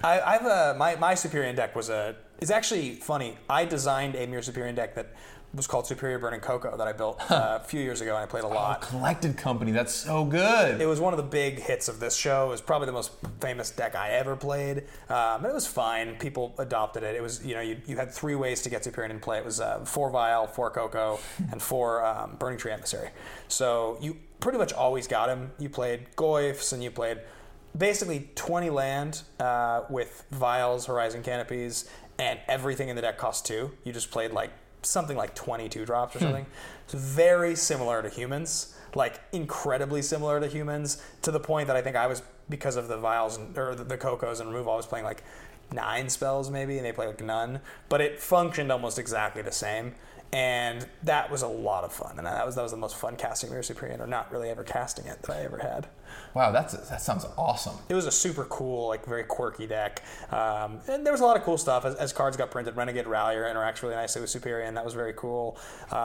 My Superior deck is actually funny. I designed a Mir Superior deck that was called Superior Burning Cocoa that I built a few years ago, and I played a lot. Collected Company, that's so good. It was one of the big hits of this show. It was probably the most famous deck I ever played. But it was fine. People adopted it. It was, you had 3 ways to get Superior in play. It was 4 Vial, 4 Cocoa, and 4 Burning Tree Emissary. So you pretty much always got him. You played Goyfs, and you played basically 20 land with Vials, Horizon Canopies, and everything in the deck cost 2. You just played something like 22 drops or something. It's very similar to humans, like incredibly similar to humans, to the point that I think I was, because of the Vials or the Cocos and removal, I was playing like 9 spells maybe, and they played like none. But it functioned almost exactly the same, and that was a lot of fun. And that was the most fun casting Mir Superior, or not really ever casting it, that I ever had. Wow, that sounds awesome. It was a super cool, very quirky deck. And there was a lot of cool stuff. As cards got printed, Renegade Rallier interacts really nicely with Superior, and that was very cool.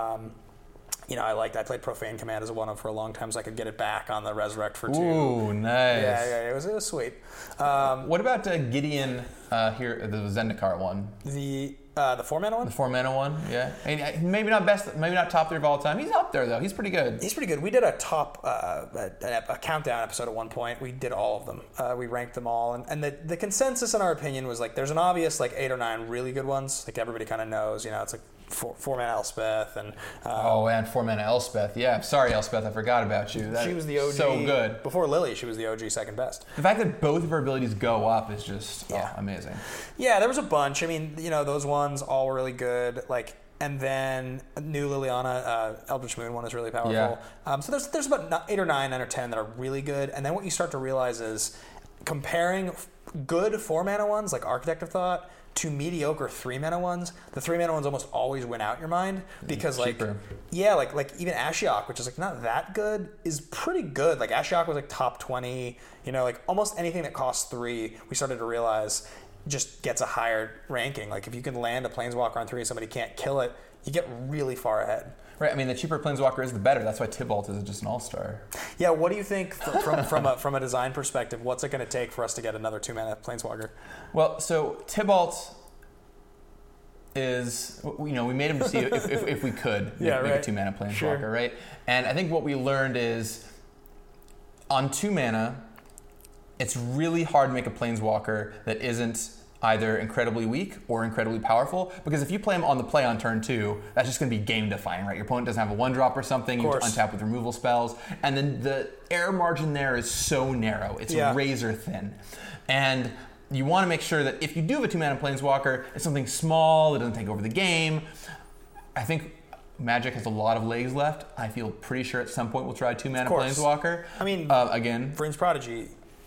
I played Profane Command as a 1-of for a long time, so I could get it back on the Resurrect for 2. Ooh, nice. Yeah, it was sweet. What about Gideon here, the Zendikar one? The 4-mana one? The 4-mana one, yeah. Maybe not top 3 of all time. He's up there, though. He's pretty good. He's pretty good. We did a a countdown episode at one point. We did all of them. We ranked them all. And the consensus in our opinion was, there's an obvious, 8 or 9 really good ones. Everybody kind of knows, it's 4-mana Elspeth. And 4-mana Elspeth. Yeah, sorry, Elspeth. I forgot about you. She was the OG. So good. Before Lily, she was the OG second best. The fact that both of her abilities go up is just amazing. Yeah, there was a bunch. I mean, those ones all were really good. and then New Liliana, Eldritch Moon one is really powerful. Yeah. So there's about 8 or 9 or 10 that are really good, and then what you start to realize is comparing good 4-mana ones like Architect of Thought to mediocre 3-mana ones, the 3-mana ones almost always win out in your mind because like even Ashiok, which is like not that good, is pretty good. Like Ashiok was like top 20, like almost anything that costs 3, we started to realize just gets a higher ranking. Like if you can land a Planeswalker on 3 and somebody can't kill it, you get really far ahead. Right, I mean, the cheaper Planeswalker is the better. That's why Tibalt is just an all-star. Yeah, what do you think from a design perspective, what's it going to take for us to get another 2-mana Planeswalker? Well, so Tibalt is, we made him to see if we could make a 2-mana Planeswalker, right? And I think what we learned is on 2 mana, it's really hard to make a Planeswalker that isn't either incredibly weak or incredibly powerful, because if you play him on the play on turn 2, that's just going to be game defying, right? Your opponent doesn't have a 1-drop or something, you have to untap with removal spells, and then the error margin there is so narrow, it's razor thin. And you want to make sure that if you do have a 2-mana Planeswalker, it's something small that doesn't take over the game. I think Magic has a lot of legs left. I feel pretty sure at some point we'll try a 2-mana Planeswalker. I mean, again, Vryn's Prodigy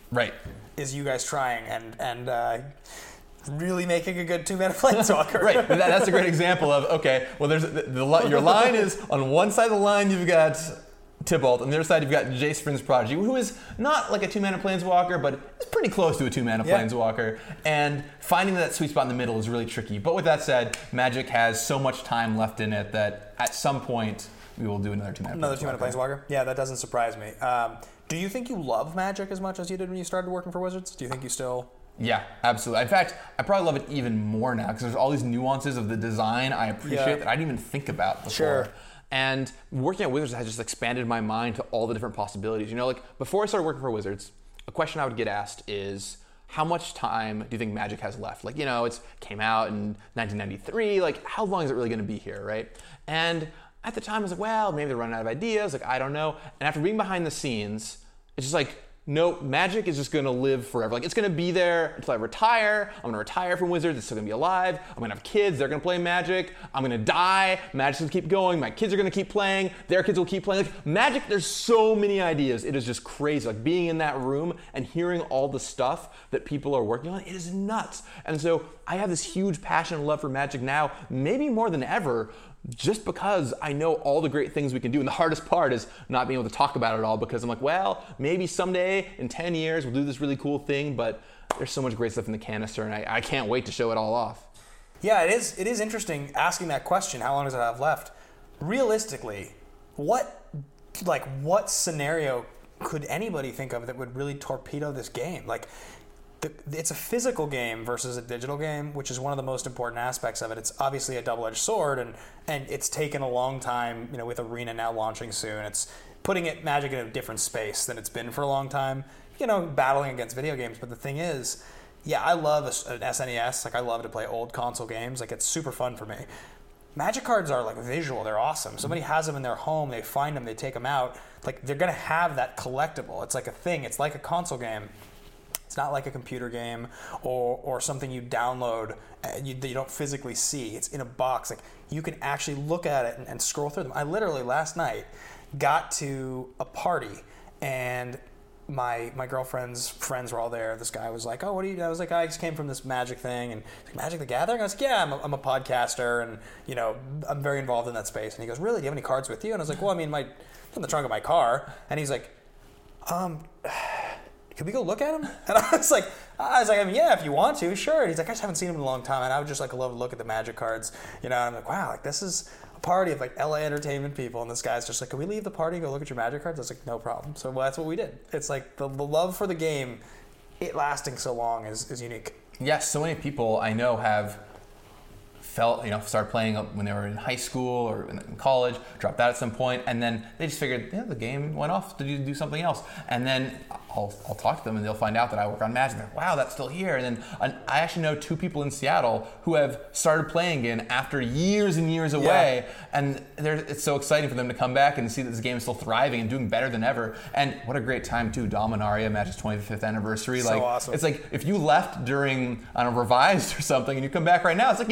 is you guys trying and really making a good 2-mana Planeswalker. Right, that's a great example of, okay, well, there's your line is, on one side of the line you've got Tibalt, on the other side you've got Jace Vryn's Prodigy, who is not like a 2-mana Planeswalker, but it's pretty close to a 2-mana Planeswalker, and finding that sweet spot in the middle is really tricky. But with that said, Magic has so much time left in it that at some point we will do another 2-mana Planeswalker. Yeah, that doesn't surprise me. Do you think you love Magic as much as you did when you started working for Wizards? Do you think you still... Yeah, absolutely. In fact, I probably love it even more now because there's all these nuances of the design I appreciate that I didn't even think about before. Sure. And working at Wizards has just expanded my mind to all the different possibilities. Like before I started working for Wizards, a question I would get asked is, how much time do you think Magic has left? Like, it came out in 1993. Like, how long is it really going to be here, right? And at the time, I was like, well, maybe they're running out of ideas. Like, I don't know. And after being behind the scenes, it's just like, no, Magic is just going to live forever. Like, it's going to be there until I retire. I'm going to retire from Wizards. It's still going to be alive. I'm going to have kids. They're going to play Magic. I'm going to die. Magic's going to keep going. My kids are going to keep playing. Their kids will keep playing. Like, Magic, there's so many ideas. It is just crazy. Like, being in that room and hearing all the stuff that people are working on, it is nuts. And so I have this huge passion and love for Magic now, maybe more than ever, just because I know all the great things we can do. And the hardest part is not being able to talk about it all, because I'm like, well, maybe someday in 10 years we'll do this really cool thing, but there's so much great stuff in the canister, and I can't wait to show it all off. Yeah, it is interesting asking that question, how long does it have left? Realistically, what scenario could anybody think of that would really torpedo this game? Like, it's a physical game versus a digital game, which is one of the most important aspects of it. It's obviously a double-edged sword, and it's taken a long time, with Arena now launching soon. It's putting Magic in a different space than it's been for a long time, battling against video games. But the thing is, I love an SNES. Like, I love to play old console games. Like, it's super fun for me. Magic cards are like visual. They're awesome. Somebody has them in their home. They find them. They take them out. Like, they're going to have that collectible. It's like a thing. It's like a console game. It's not like a computer game or something you download that you don't physically see. It's in a box. Like, you can actually look at it and scroll through them. I literally last night got to a party, and my girlfriend's friends were all there. This guy was like, "Oh, what do you do?" I was like, "I just came from this Magic thing." And like, Magic the Gathering? I was like, "Yeah, I'm a podcaster, and I'm very involved in that space." And he goes, "Really? Do you have any cards with you?" And I was like, "Well, I mean, it's in the trunk of my car." And he's like, "Could we go look at him?" And I was like, I mean, yeah, if you want to, sure. And he's like, I just haven't seen him in a long time, and I would just love to look at the Magic cards, And I'm like, wow, like this is a party of like LA entertainment people, and this guy's just like, can we leave the party and go look at your Magic cards? I was like, no problem. So that's what we did. It's like the love for the game, it lasting so long is unique. Yes, so many people I know have started playing when they were in high school or in college, dropped out at some point, and then they just figured, the game went off to do something else. And then I'll talk to them, and they'll find out that I work on Magic. They're like, wow, that's still here. And then I actually know 2 people in Seattle who have started playing again after years and years away, and it's so exciting for them to come back and see that this game is still thriving and doing better than ever. And what a great time too, Dominaria, Magic's 25th anniversary. So awesome. It's like if you left during Revised or something, and you come back right now, it's like you never left.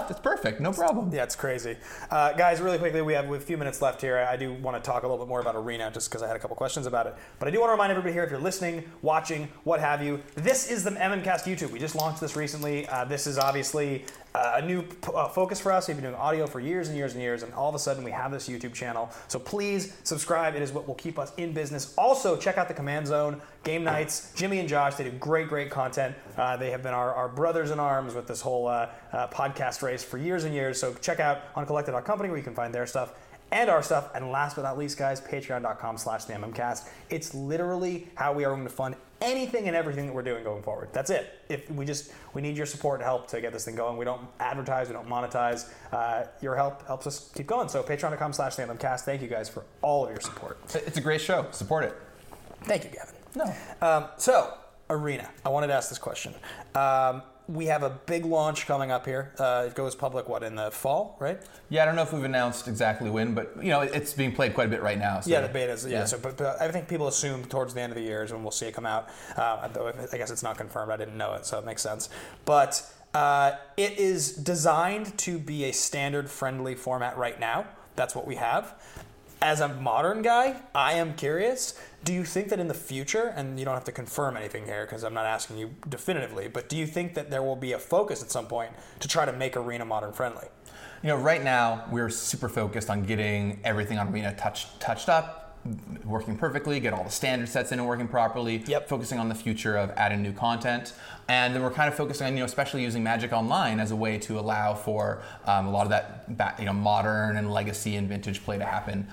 stuffed. It's perfect. No problem. Yeah, it's crazy. Guys, really quickly, we have a few minutes left here. I do want to talk a little bit more about Arena just because I had a couple questions about it. But I do want to remind everybody here, if you're listening, watching, what have you, this is the MMCast YouTube. We just launched this recently. This is obviously a new focus for us. We've been doing audio for years and years and years, and all of a sudden we have this YouTube channel. So please subscribe. It is what will keep us in business. Also, check out the Command Zone game nights. Jimmy and Josh, they do great content. They have been our brothers in arms with this whole podcast race for years and years. So check out uncollected.company where you can find their stuff and our stuff. And last but not least, guys, patreon.com/theMMCast. It's literally how we are going to fund anything and everything that we're doing going forward. That's it. If we need your support to help to get this thing going. We don't advertise, we don't monetize. Your help helps us keep going. So patreon.com/theMMCast. Thank you guys for all of your support. It's a great show. Support it. Thank you, Gavin. No. So Arena. I wanted to ask this question. We have a big launch coming up here. It goes public, in the fall, right? Yeah, I don't know if we've announced exactly when, but it's being played quite a bit right now. So. Yeah, the betas. Yeah. So, but I think people assume towards the end of the year is when we'll see it come out. Though I guess it's not confirmed. I didn't know it, so it makes sense. But it is designed to be a standard-friendly format right now. That's what we have. As a modern guy, I am curious. Do you think that in the future, and you don't have to confirm anything here because I'm not asking you definitively, but do you think that there will be a focus at some point to try to make Arena modern friendly? Right now we're super focused on getting everything on Arena touched up, working perfectly, get all the standard sets in and working properly, focusing on the future of adding new content. And then we're kind of focusing on, especially using Magic Online as a way to allow for a lot of that, modern and legacy and vintage play to happen.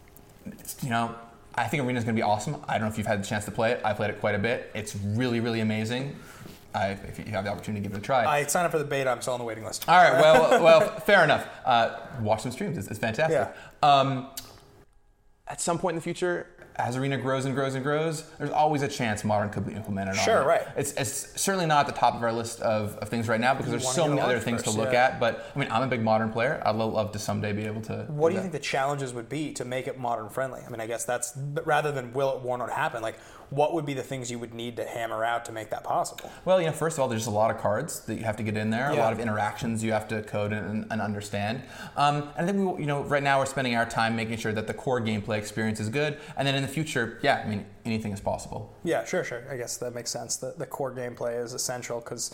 I think Arena is going to be awesome. I don't know if you've had the chance to play it. I played it quite a bit. It's really, really amazing. If you have the opportunity to give it a try. I signed up for the beta. I'm still on the waiting list. All right. Well, fair enough. Watch some streams. It's fantastic. Yeah. At some point in the future, as Arena grows and grows and grows, there's always a chance Modern could be implemented on it. Sure, right. It's certainly not at the top of our list of things right now because there's so many other things to look at. But I'm a big Modern player. I'd love to someday be able to. What do you think the challenges would be to make it modern friendly? I guess that's rather than will it won't happen. What would be the things you would need to hammer out to make that possible? Well, first of all, there's just a lot of cards that you have to get in there, a lot of interactions you have to code and understand. And I think right now we're spending our time making sure that the core gameplay experience is good, and then in the future, anything is possible. Yeah, sure. I guess that makes sense. The core gameplay is essential because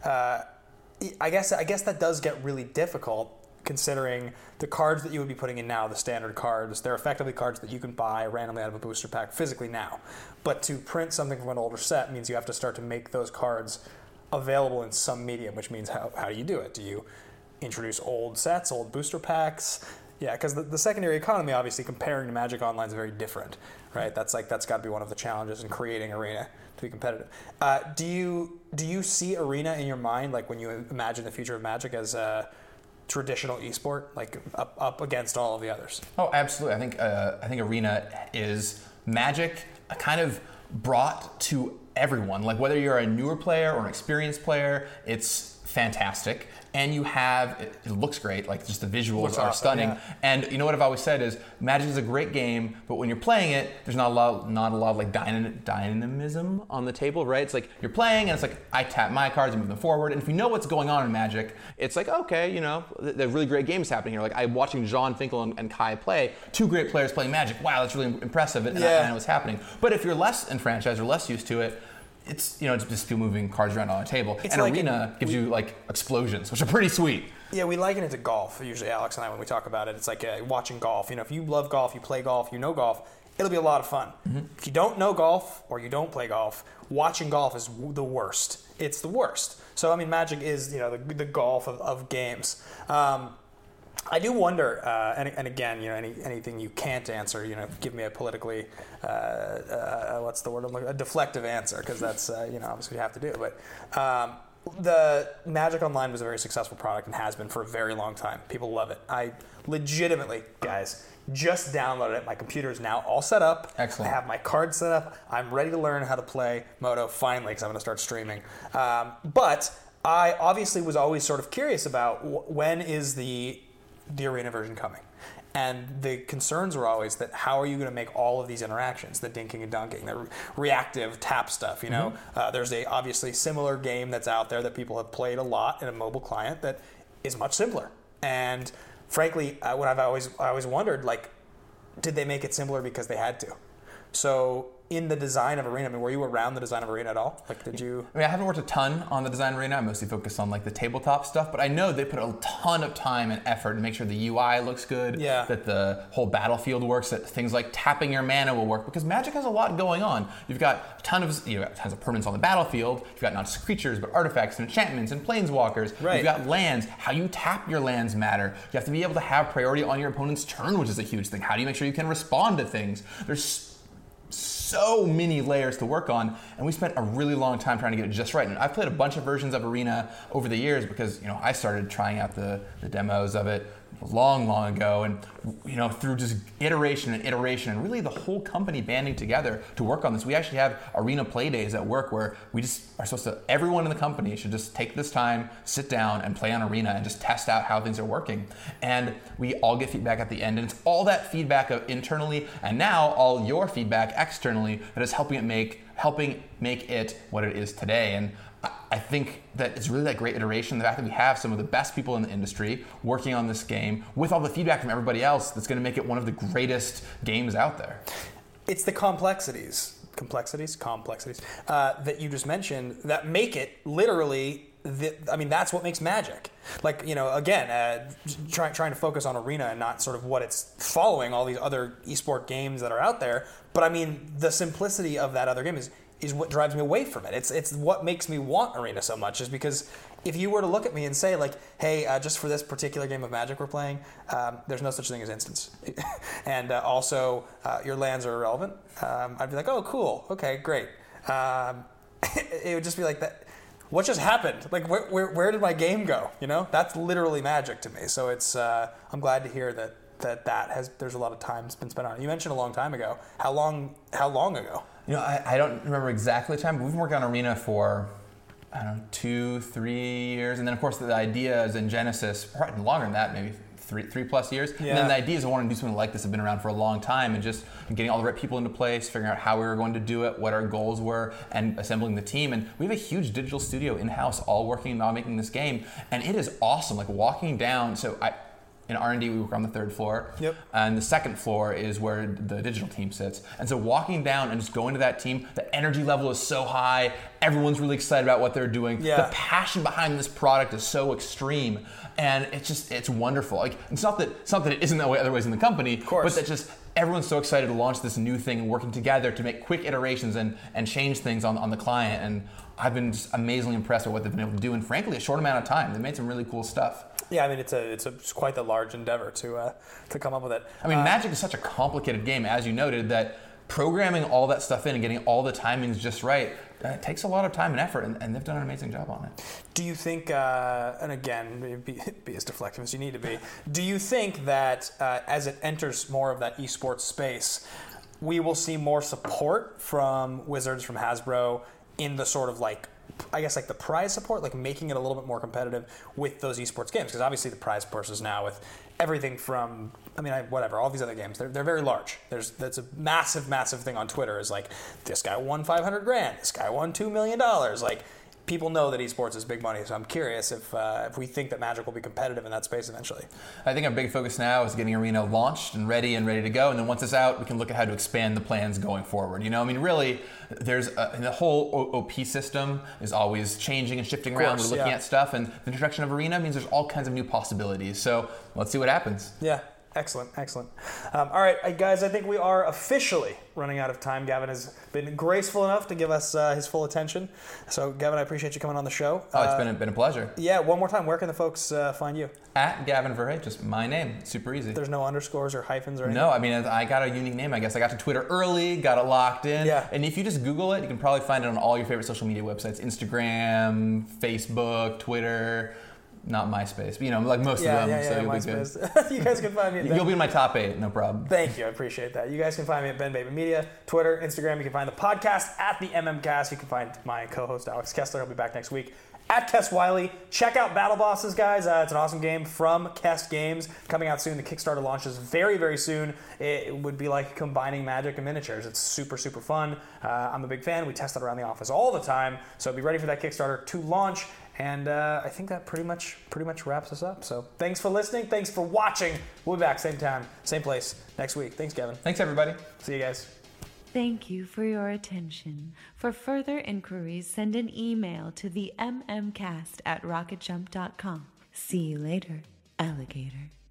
I guess that does get really difficult. Considering the cards that you would be putting in now, the standard cards, they're effectively cards that you can buy randomly out of a booster pack physically now. But to print something from an older set means you have to start to make those cards available in some medium, which means how do you do it? Do you introduce old sets, old booster packs? Yeah, because the secondary economy, obviously, comparing to Magic Online is very different, right? That's got to be one of the challenges in creating Arena to be competitive. Do you see Arena in your mind, when you imagine the future of Magic as traditional esport, up against all of the others? Oh, absolutely. I think Arena is Magic kind of brought to everyone. Whether you're a newer player or an experienced player, it's fantastic. And it looks great, just the visuals are stunning. Yeah. And what I've always said is Magic is a great game, but when you're playing it, there's not a lot of dynamism on the table, right? It's you're playing and it's I tap my cards and move them forward. And if you know what's going on in Magic, it's okay, the really great games happening here. I'm watching John Finkel and Kai play, two great players playing Magic. Wow, that's really impressive. And I know what's happening. But if you're less enfranchised or less used to it, it's it's just people moving cards around on a table. And Arena gives you explosions, which are pretty sweet. Yeah, we liken it to golf. Usually, Alex and I, when we talk about it, it's watching golf. If you love golf, you play golf, you know golf, it'll be a lot of fun. Mm-hmm. If you don't know golf or you don't play golf, watching golf is the worst. It's the worst. So Magic is the golf of games. I do wonder, and again, anything you can't answer, give me a politically, what's the word I'm looking, a deflective answer, because that's, obviously you have to do. But the Magic Online was a very successful product and has been for a very long time. People love it. I legitimately, guys, just downloaded it. My computer is now all set up. Excellent. I have my cards set up. I'm ready to learn how to play Moto finally, because I'm going to start streaming. But I obviously was always sort of curious about when is the Arena version coming. And the concerns were always that how are you going to make all of these interactions, the dinking and dunking, the reactive tap stuff, There's a obviously similar game that's out there that people have played a lot in a mobile client that is much simpler. And frankly, what I always wondered, like, did they make it simpler because they had to? So in the design of Arena, I mean, were you around the design of Arena at all? Like, did you? I mean, I haven't worked a ton on the design of Arena. I mostly focused on like the tabletop stuff, but I know they put a ton of time and effort to make sure the UI looks good, that the whole battlefield works, that things like tapping your mana will work, because Magic has a lot going on. You've got tons of permanents on the battlefield. You've got not just creatures, but artifacts and enchantments and planeswalkers. Right. You've got lands. How you tap your lands matter. You have to be able to have priority on your opponent's turn, which is a huge thing. How do you make sure you can respond to things? There's so many layers to work on, and we spent a really long time trying to get it just right. And I've played a bunch of versions of Arena over the years because I started trying out the demos of it long ago, and through just iteration and really the whole company banding together to work on this. We actually have Arena play days at work where we just are supposed to, everyone in the company should just take this time, sit down and play on Arena and just test out how things are working. And we all get feedback at the end, and it's all that feedback internally and now all your feedback externally that is helping make it what it is today. And I think that it's really that great iteration, the fact that we have some of the best people in the industry working on this game with all the feedback from everybody else, that's going to make it one of the greatest games out there. It's the complexities that you just mentioned that make it literally, that's what makes Magic. Like, again, trying to focus on Arena and not sort of what it's following, all these other esport games that are out there. But the simplicity of that other game is what drives me away from it. It's what makes me want Arena so much, is because if you were to look at me and say, like, hey, just for this particular game of Magic we're playing, there's no such thing as instants. And also, your lands are irrelevant. I'd be like, oh, cool. Okay, great. It would just be like that. What just happened? Like, where did my game go? That's literally Magic to me. So it's I'm glad to hear that there's a lot of time been spent on it. You mentioned a long time ago. How long ago? I don't remember exactly the time, but we've been working on Arena for, 2-3 years. And then, of course, the ideas in Genesis, probably longer than that, maybe three plus years. Yeah. And then the ideas of wanting to do something like this have been around for a long time, and just getting all the right people into place, figuring out how we were going to do it, what our goals were, and assembling the team. And we have a huge digital studio in-house all working on making this game. And it is awesome. Like, walking down, in R&D, we work on the third floor. Yep. And the second floor is where the digital team sits. And so walking down and just going to that team, the energy level is so high. Everyone's really excited about what they're doing. Yeah. The passion behind this product is so extreme. And it's wonderful. Like, it's not that it isn't that way other ways in the company, of course, but that just everyone's so excited to launch this new thing and working together to make quick iterations and change things on the client. And I've been just amazingly impressed with what they've been able to do in, frankly, a short amount of time. They made some really cool stuff. Yeah, it's quite the large endeavor to come up with it. Magic is such a complicated game, as you noted, that programming all that stuff in and getting all the timings just right, it takes a lot of time and effort, and they've done an amazing job on it. Do you think, and again, be as deflective as you need to be, do you think that as it enters more of that esports space, we will see more support from Wizards, from Hasbro, in the sort of the prize support, like making it a little bit more competitive with those esports games? Because obviously the prize purses now, with everything from, all these other games, they're very large. That's a massive thing on Twitter, is like, this guy won $500,000, this guy won $2 million. Like, people know that esports is big money, so I'm curious if we think that Magic will be competitive in that space eventually. I think our big focus now is getting Arena launched and ready to go, and then once it's out, we can look at how to expand the plans going forward. Really, there's the whole OP system is always changing and shifting around. We're looking at stuff, and the introduction of Arena means there's all kinds of new possibilities. So let's see what happens. Yeah. Excellent. All right, guys, I think we are officially running out of time. Gavin has been graceful enough to give us his full attention. So, Gavin, I appreciate you coming on the show. It's been a pleasure. Yeah, one more time, where can the folks find you? At Gavin Verhey, just my name. Super easy. There's no underscores or hyphens or anything? No, I got a unique name, I guess. I got to Twitter early, got it locked in. Yeah. And if you just Google it, you can probably find it on all your favorite social media websites. Instagram, Facebook, Twitter. Not MySpace, but like most of them, so you'll MySpace. be good. You guys can find me at You'll be in my top 8, no problem. Thank you, I appreciate that. You guys can find me at Ben Baby Media, Twitter, Instagram. You can find the podcast at the MMCast. You can find my co-host Alex Kessler. He'll be back next week. At Kess Wiley. Check out Battle Bosses, guys. It's an awesome game from Kess Games. Coming out soon. The Kickstarter launches very, very soon. It would be like combining Magic and miniatures. It's super, super fun. I'm a big fan. We test it around the office all the time. So be ready for that Kickstarter to launch. And I think that pretty much wraps us up. So thanks for listening. Thanks for watching. We'll be back same time, same place next week. Thanks, Kevin. Thanks, everybody. See you guys. Thank you for your attention. For further inquiries, send an email to the mmcast@rocketjump.com. See you later, alligator.